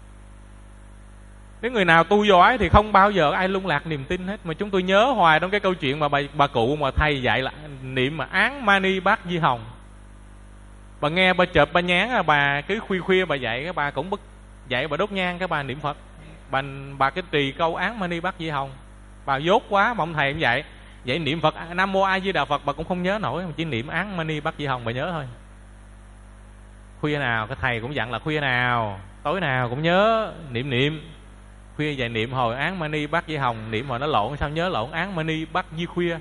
Nếu người nào tu giỏi thì không bao giờ ai lung lạc niềm tin hết. Mà chúng tôi nhớ hoài trong cái câu chuyện mà bà cụ mà thầy dạy là niệm mà án Mani Bát Di Hồng. Bà nghe bà chợp bà nhán, bà cứ khuya khuya bà dạy, cái bà cũng dạy bà đốt nhang, cái bà niệm Phật. Bà cái trì câu án Mani Bát Di Hồng. Bà dốt quá mà ông thầy cũng vậy. Vậy niệm Phật Nam Mô A Di Đà Phật bà cũng không nhớ nổi, chỉ niệm án Mani Bát Di Hồng bà nhớ thôi. Khuya nào cái thầy cũng dặn là khuya nào tối nào cũng nhớ niệm. Khuya dạy niệm hồi án Mani Bát Di Hồng, niệm hồi nó lộn sao nhớ lộn án Mani Bát Di Khuya.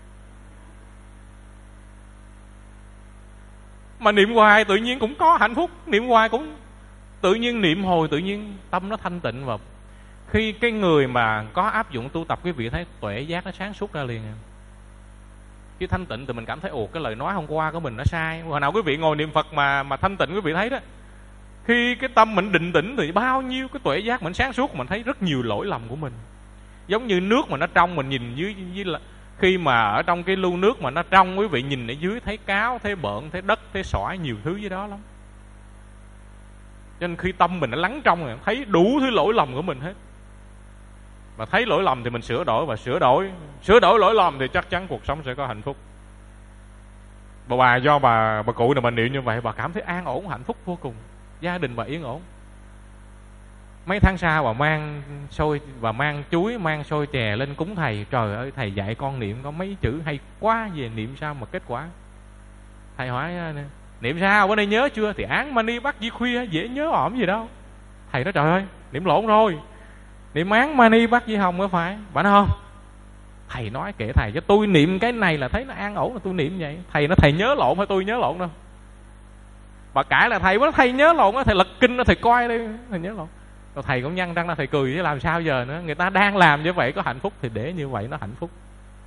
Mà niệm hoài tự nhiên cũng có hạnh phúc, niệm hoài cũng tự nhiên, niệm hồi tự nhiên tâm nó thanh tịnh. Và khi cái người mà có áp dụng tu tập, quý vị thấy tuệ giác nó sáng suốt ra liền. Chứ thanh tịnh thì mình cảm thấy cái lời nói hôm qua của mình nó sai. Hồi nào quý vị ngồi niệm Phật mà thanh tịnh, quý vị thấy đó, khi cái tâm mình định tĩnh thì bao nhiêu cái tuệ giác mình sáng suốt, mình thấy rất nhiều lỗi lầm của mình. Giống như nước mà nó trong, mình nhìn dưới là khi mà ở trong cái lu nước mà nó trong, quý vị nhìn ở dưới thấy cáo, thấy bợn, thấy đất, thấy sỏi, nhiều thứ dưới đó lắm. Cho nên khi tâm mình nó lắng trong rồi, thấy đủ thứ lỗi lầm của mình hết. Mà thấy lỗi lầm thì mình sửa đổi, và sửa đổi lỗi lầm thì chắc chắn cuộc sống sẽ có hạnh phúc. Bà do bà cụ này bà niệm như vậy, bà cảm thấy an ổn, hạnh phúc vô cùng. Gia đình bà yên ổn. Mấy tháng sau bà mang chuối, mang xôi chè lên cúng thầy. Trời ơi, thầy dạy con niệm có mấy chữ hay quá, về niệm sao mà kết quả. Thầy hỏi niệm sao, bữa nay nhớ chưa? Thì án Mani Bát Di Khuya, dễ nhớ ỏm gì đâu. Thầy nói trời ơi, niệm lộn rồi, niệm án Mani Bát Di Hồng mới phải. Bà nói không, thầy nói kệ thầy, cho tôi niệm cái này là thấy nó an ổn là tôi niệm vậy. Thầy nói thầy nhớ lộn hay tôi nhớ lộn đâu. Bà cãi là thầy, thầy nhớ lộn á, thầy lật kinh đó, thầy coi đi, thầy nhớ lộn. Rồi thầy cũng nhăn răng ra thầy cười, chứ làm sao giờ nữa. Người ta đang làm như vậy có hạnh phúc thì để như vậy nó hạnh phúc.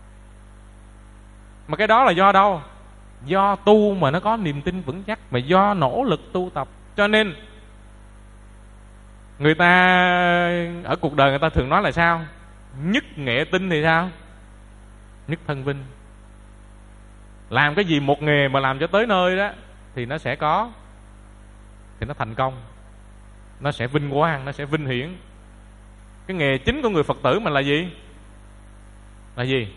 Mà cái đó là do đâu? Do tu mà nó có niềm tin vững chắc, mà do nỗ lực tu tập. Cho nên người ta ở cuộc đời người ta thường nói là sao? Nhất nghệ tinh thì sao? Nhất thân vinh. Làm cái gì một nghề mà làm cho tới nơi đó thì nó sẽ có, thì nó thành công, nó sẽ vinh quang, nó sẽ vinh hiển. Cái nghề chính của người Phật tử mình là gì? Là gì?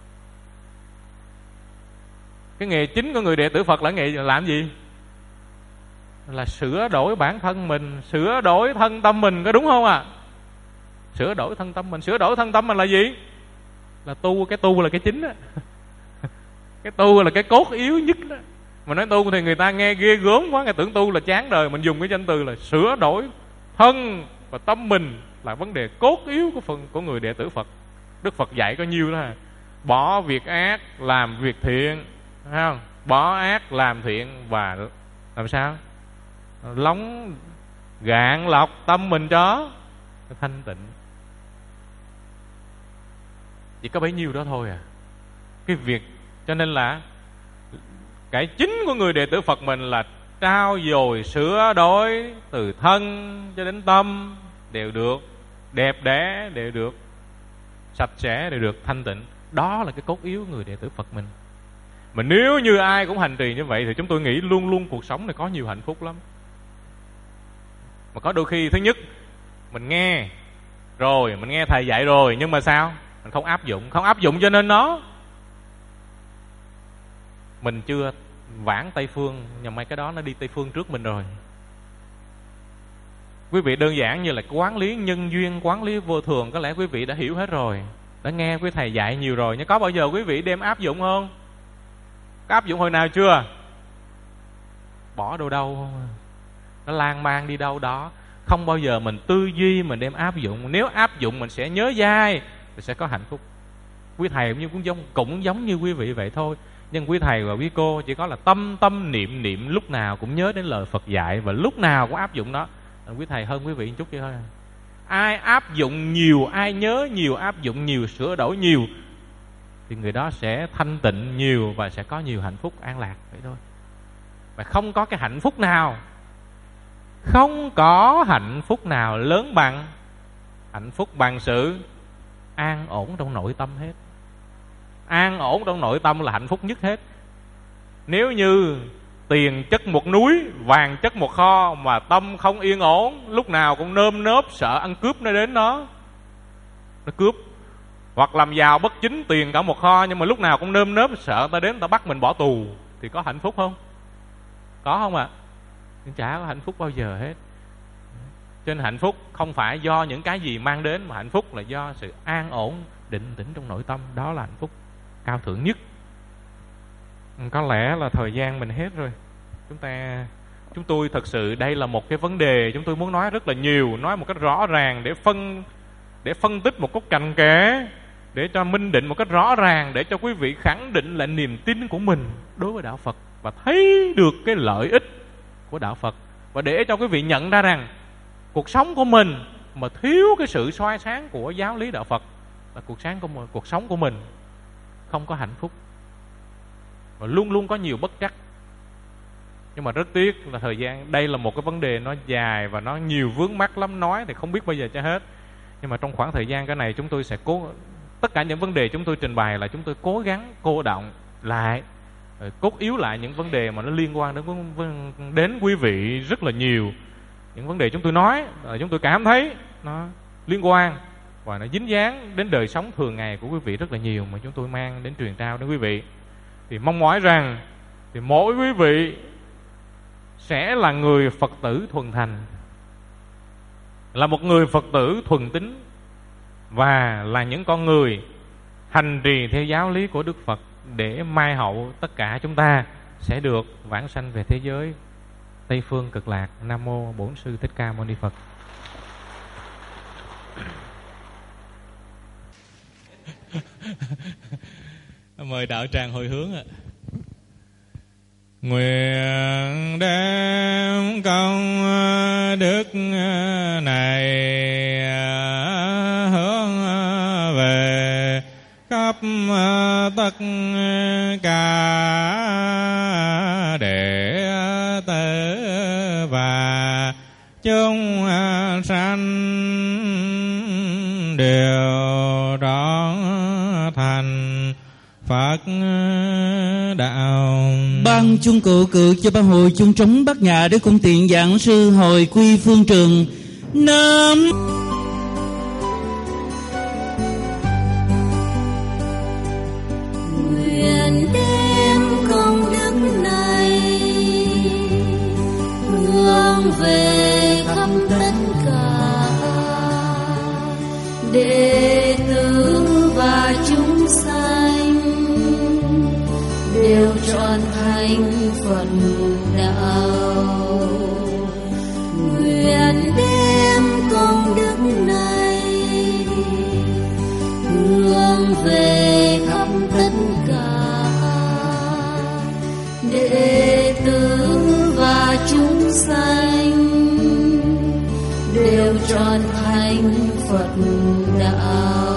Cái nghề chính của người đệ tử Phật là nghề làm gì? Là sửa đổi bản thân mình, sửa đổi thân tâm mình, có đúng không ạ? Sửa đổi thân tâm mình. Sửa đổi thân tâm mình là gì? Là tu. Cái tu là cái chính đó. Cái tu là cái cốt yếu nhất đó. Mà nói tu thì người ta nghe ghê gớm quá, người tưởng tu là chán đời. Mình dùng cái danh từ là sửa đổi thân và tâm mình là vấn đề cốt yếu của người đệ tử Phật. Đức Phật dạy có nhiêu đó. Bỏ việc ác, làm việc thiện, thấy không? Bỏ ác, làm thiện, và làm sao? Gạn lọc tâm mình cho thanh tịnh. Chỉ có bấy nhiêu đó thôi à. Cái việc, cho nên là cái chính của người đệ tử Phật mình là trao dồi sửa đổi từ thân cho đến tâm đều được đẹp đẽ, đều được sạch sẽ, đều được thanh tịnh. Đó là cái cốt yếu người đệ tử Phật mình. Mà nếu như ai cũng hành trì như vậy thì chúng tôi nghĩ luôn luôn cuộc sống này có nhiều hạnh phúc lắm. Mà có đôi khi thứ nhất mình nghe rồi, mình nghe thầy dạy rồi, nhưng mà sao? Mình không áp dụng. Không áp dụng cho nên mình chưa vãng Tây Phương. Nhưng mà cái đó nó đi Tây Phương trước mình rồi. Quý vị đơn giản như là quán lý nhân duyên, quán lý vô thường, có lẽ quý vị đã hiểu hết rồi, đã nghe quý thầy dạy nhiều rồi. Nhưng có bao giờ quý vị đem áp dụng không? Có áp dụng hồi nào chưa? Bỏ đâu nó lan man đi đâu đó. Không bao giờ mình tư duy mình đem áp dụng. Nếu áp dụng mình sẽ nhớ dai, thì sẽ có hạnh phúc. Quý thầy cũng giống như quý vị vậy thôi. Nhưng quý thầy và quý cô chỉ có là tâm niệm lúc nào cũng nhớ đến lời Phật dạy, và lúc nào cũng áp dụng đó. Quý thầy hơn quý vị một chút vậy thôi. Ai áp dụng nhiều, ai nhớ nhiều, áp dụng nhiều, sửa đổi nhiều, thì người đó sẽ thanh tịnh nhiều và sẽ có nhiều hạnh phúc an lạc vậy thôi. Và không có cái hạnh phúc nào Không có hạnh phúc nào lớn bằng hạnh phúc bằng sự an ổn trong nội tâm hết. An ổn trong nội tâm là hạnh phúc nhất hết. Nếu như tiền chất một núi, vàng chất một kho, mà tâm không yên ổn, lúc nào cũng nơm nớp sợ ăn cướp nó đến nó cướp. Hoặc làm giàu bất chính, tiền cả một kho, nhưng mà lúc nào cũng nơm nớp sợ ta đến ta bắt mình bỏ tù, thì có hạnh phúc không? Có không ạ? Chả có hạnh phúc bao giờ hết. Cho nên hạnh phúc không phải do những cái gì mang đến, mà hạnh phúc là do sự an ổn, định tĩnh trong nội tâm. Đó là hạnh phúc cao thượng nhất. Có lẽ là thời gian mình hết rồi. Chúng tôi thật sự đây là một cái vấn đề chúng tôi muốn nói rất là nhiều, nói một cách rõ ràng để phân tích một cách cặn kẽ, để cho minh định một cách rõ ràng, để cho quý vị khẳng định lại niềm tin của mình đối với đạo Phật và thấy được cái lợi ích của đạo Phật, và để cho quý vị nhận ra rằng cuộc sống của mình mà thiếu cái sự soi sáng của giáo lý đạo Phật là cuộc sống của mình không có hạnh phúc và luôn luôn có nhiều bất trắc. Nhưng mà rất tiếc là thời gian, đây là một cái vấn đề nó dài và nó nhiều vướng mắc lắm, nói thì không biết bao giờ cho hết. Nhưng mà trong khoảng thời gian cái này chúng tôi sẽ tất cả những vấn đề chúng tôi trình bày là chúng tôi cố gắng cô đọng lại, cốt yếu lại những vấn đề mà nó liên quan đến quý vị rất là nhiều. Những vấn đề chúng tôi nói chúng tôi cảm thấy nó liên quan và nó dính dáng đến đời sống thường ngày của quý vị rất là nhiều, mà chúng tôi mang đến truyền trao đến quý vị. Thì mong mỏi rằng thì mỗi quý vị sẽ là người Phật tử thuần thành, là một người Phật tử thuần tín, và là những con người hành trì theo giáo lý của Đức Phật, để mai hậu tất cả chúng ta sẽ được vãng sanh về thế giới Tây phương cực lạc. Nam mô Bổn Sư Thích Ca Mâu Ni Phật. Mời đạo tràng hồi hướng ạ. Nguyện đem công đức này hướng về khắp tất cả đệ tử và chúng sanh đều trọn thành Phật đạo. Ban chung cự cho ban hội chung trống Bát Nhã để cung tiện giảng sư hồi quy phương trường. Nam nguyện đem công đức này hướng về khắp tất cả đệ tử và chúng sanh đều trọn thành Phật đạo. Nguyện đem công đức này hướng về khắp tất cả đệ tử và chúng sanh đều trọn thành Phật đạo.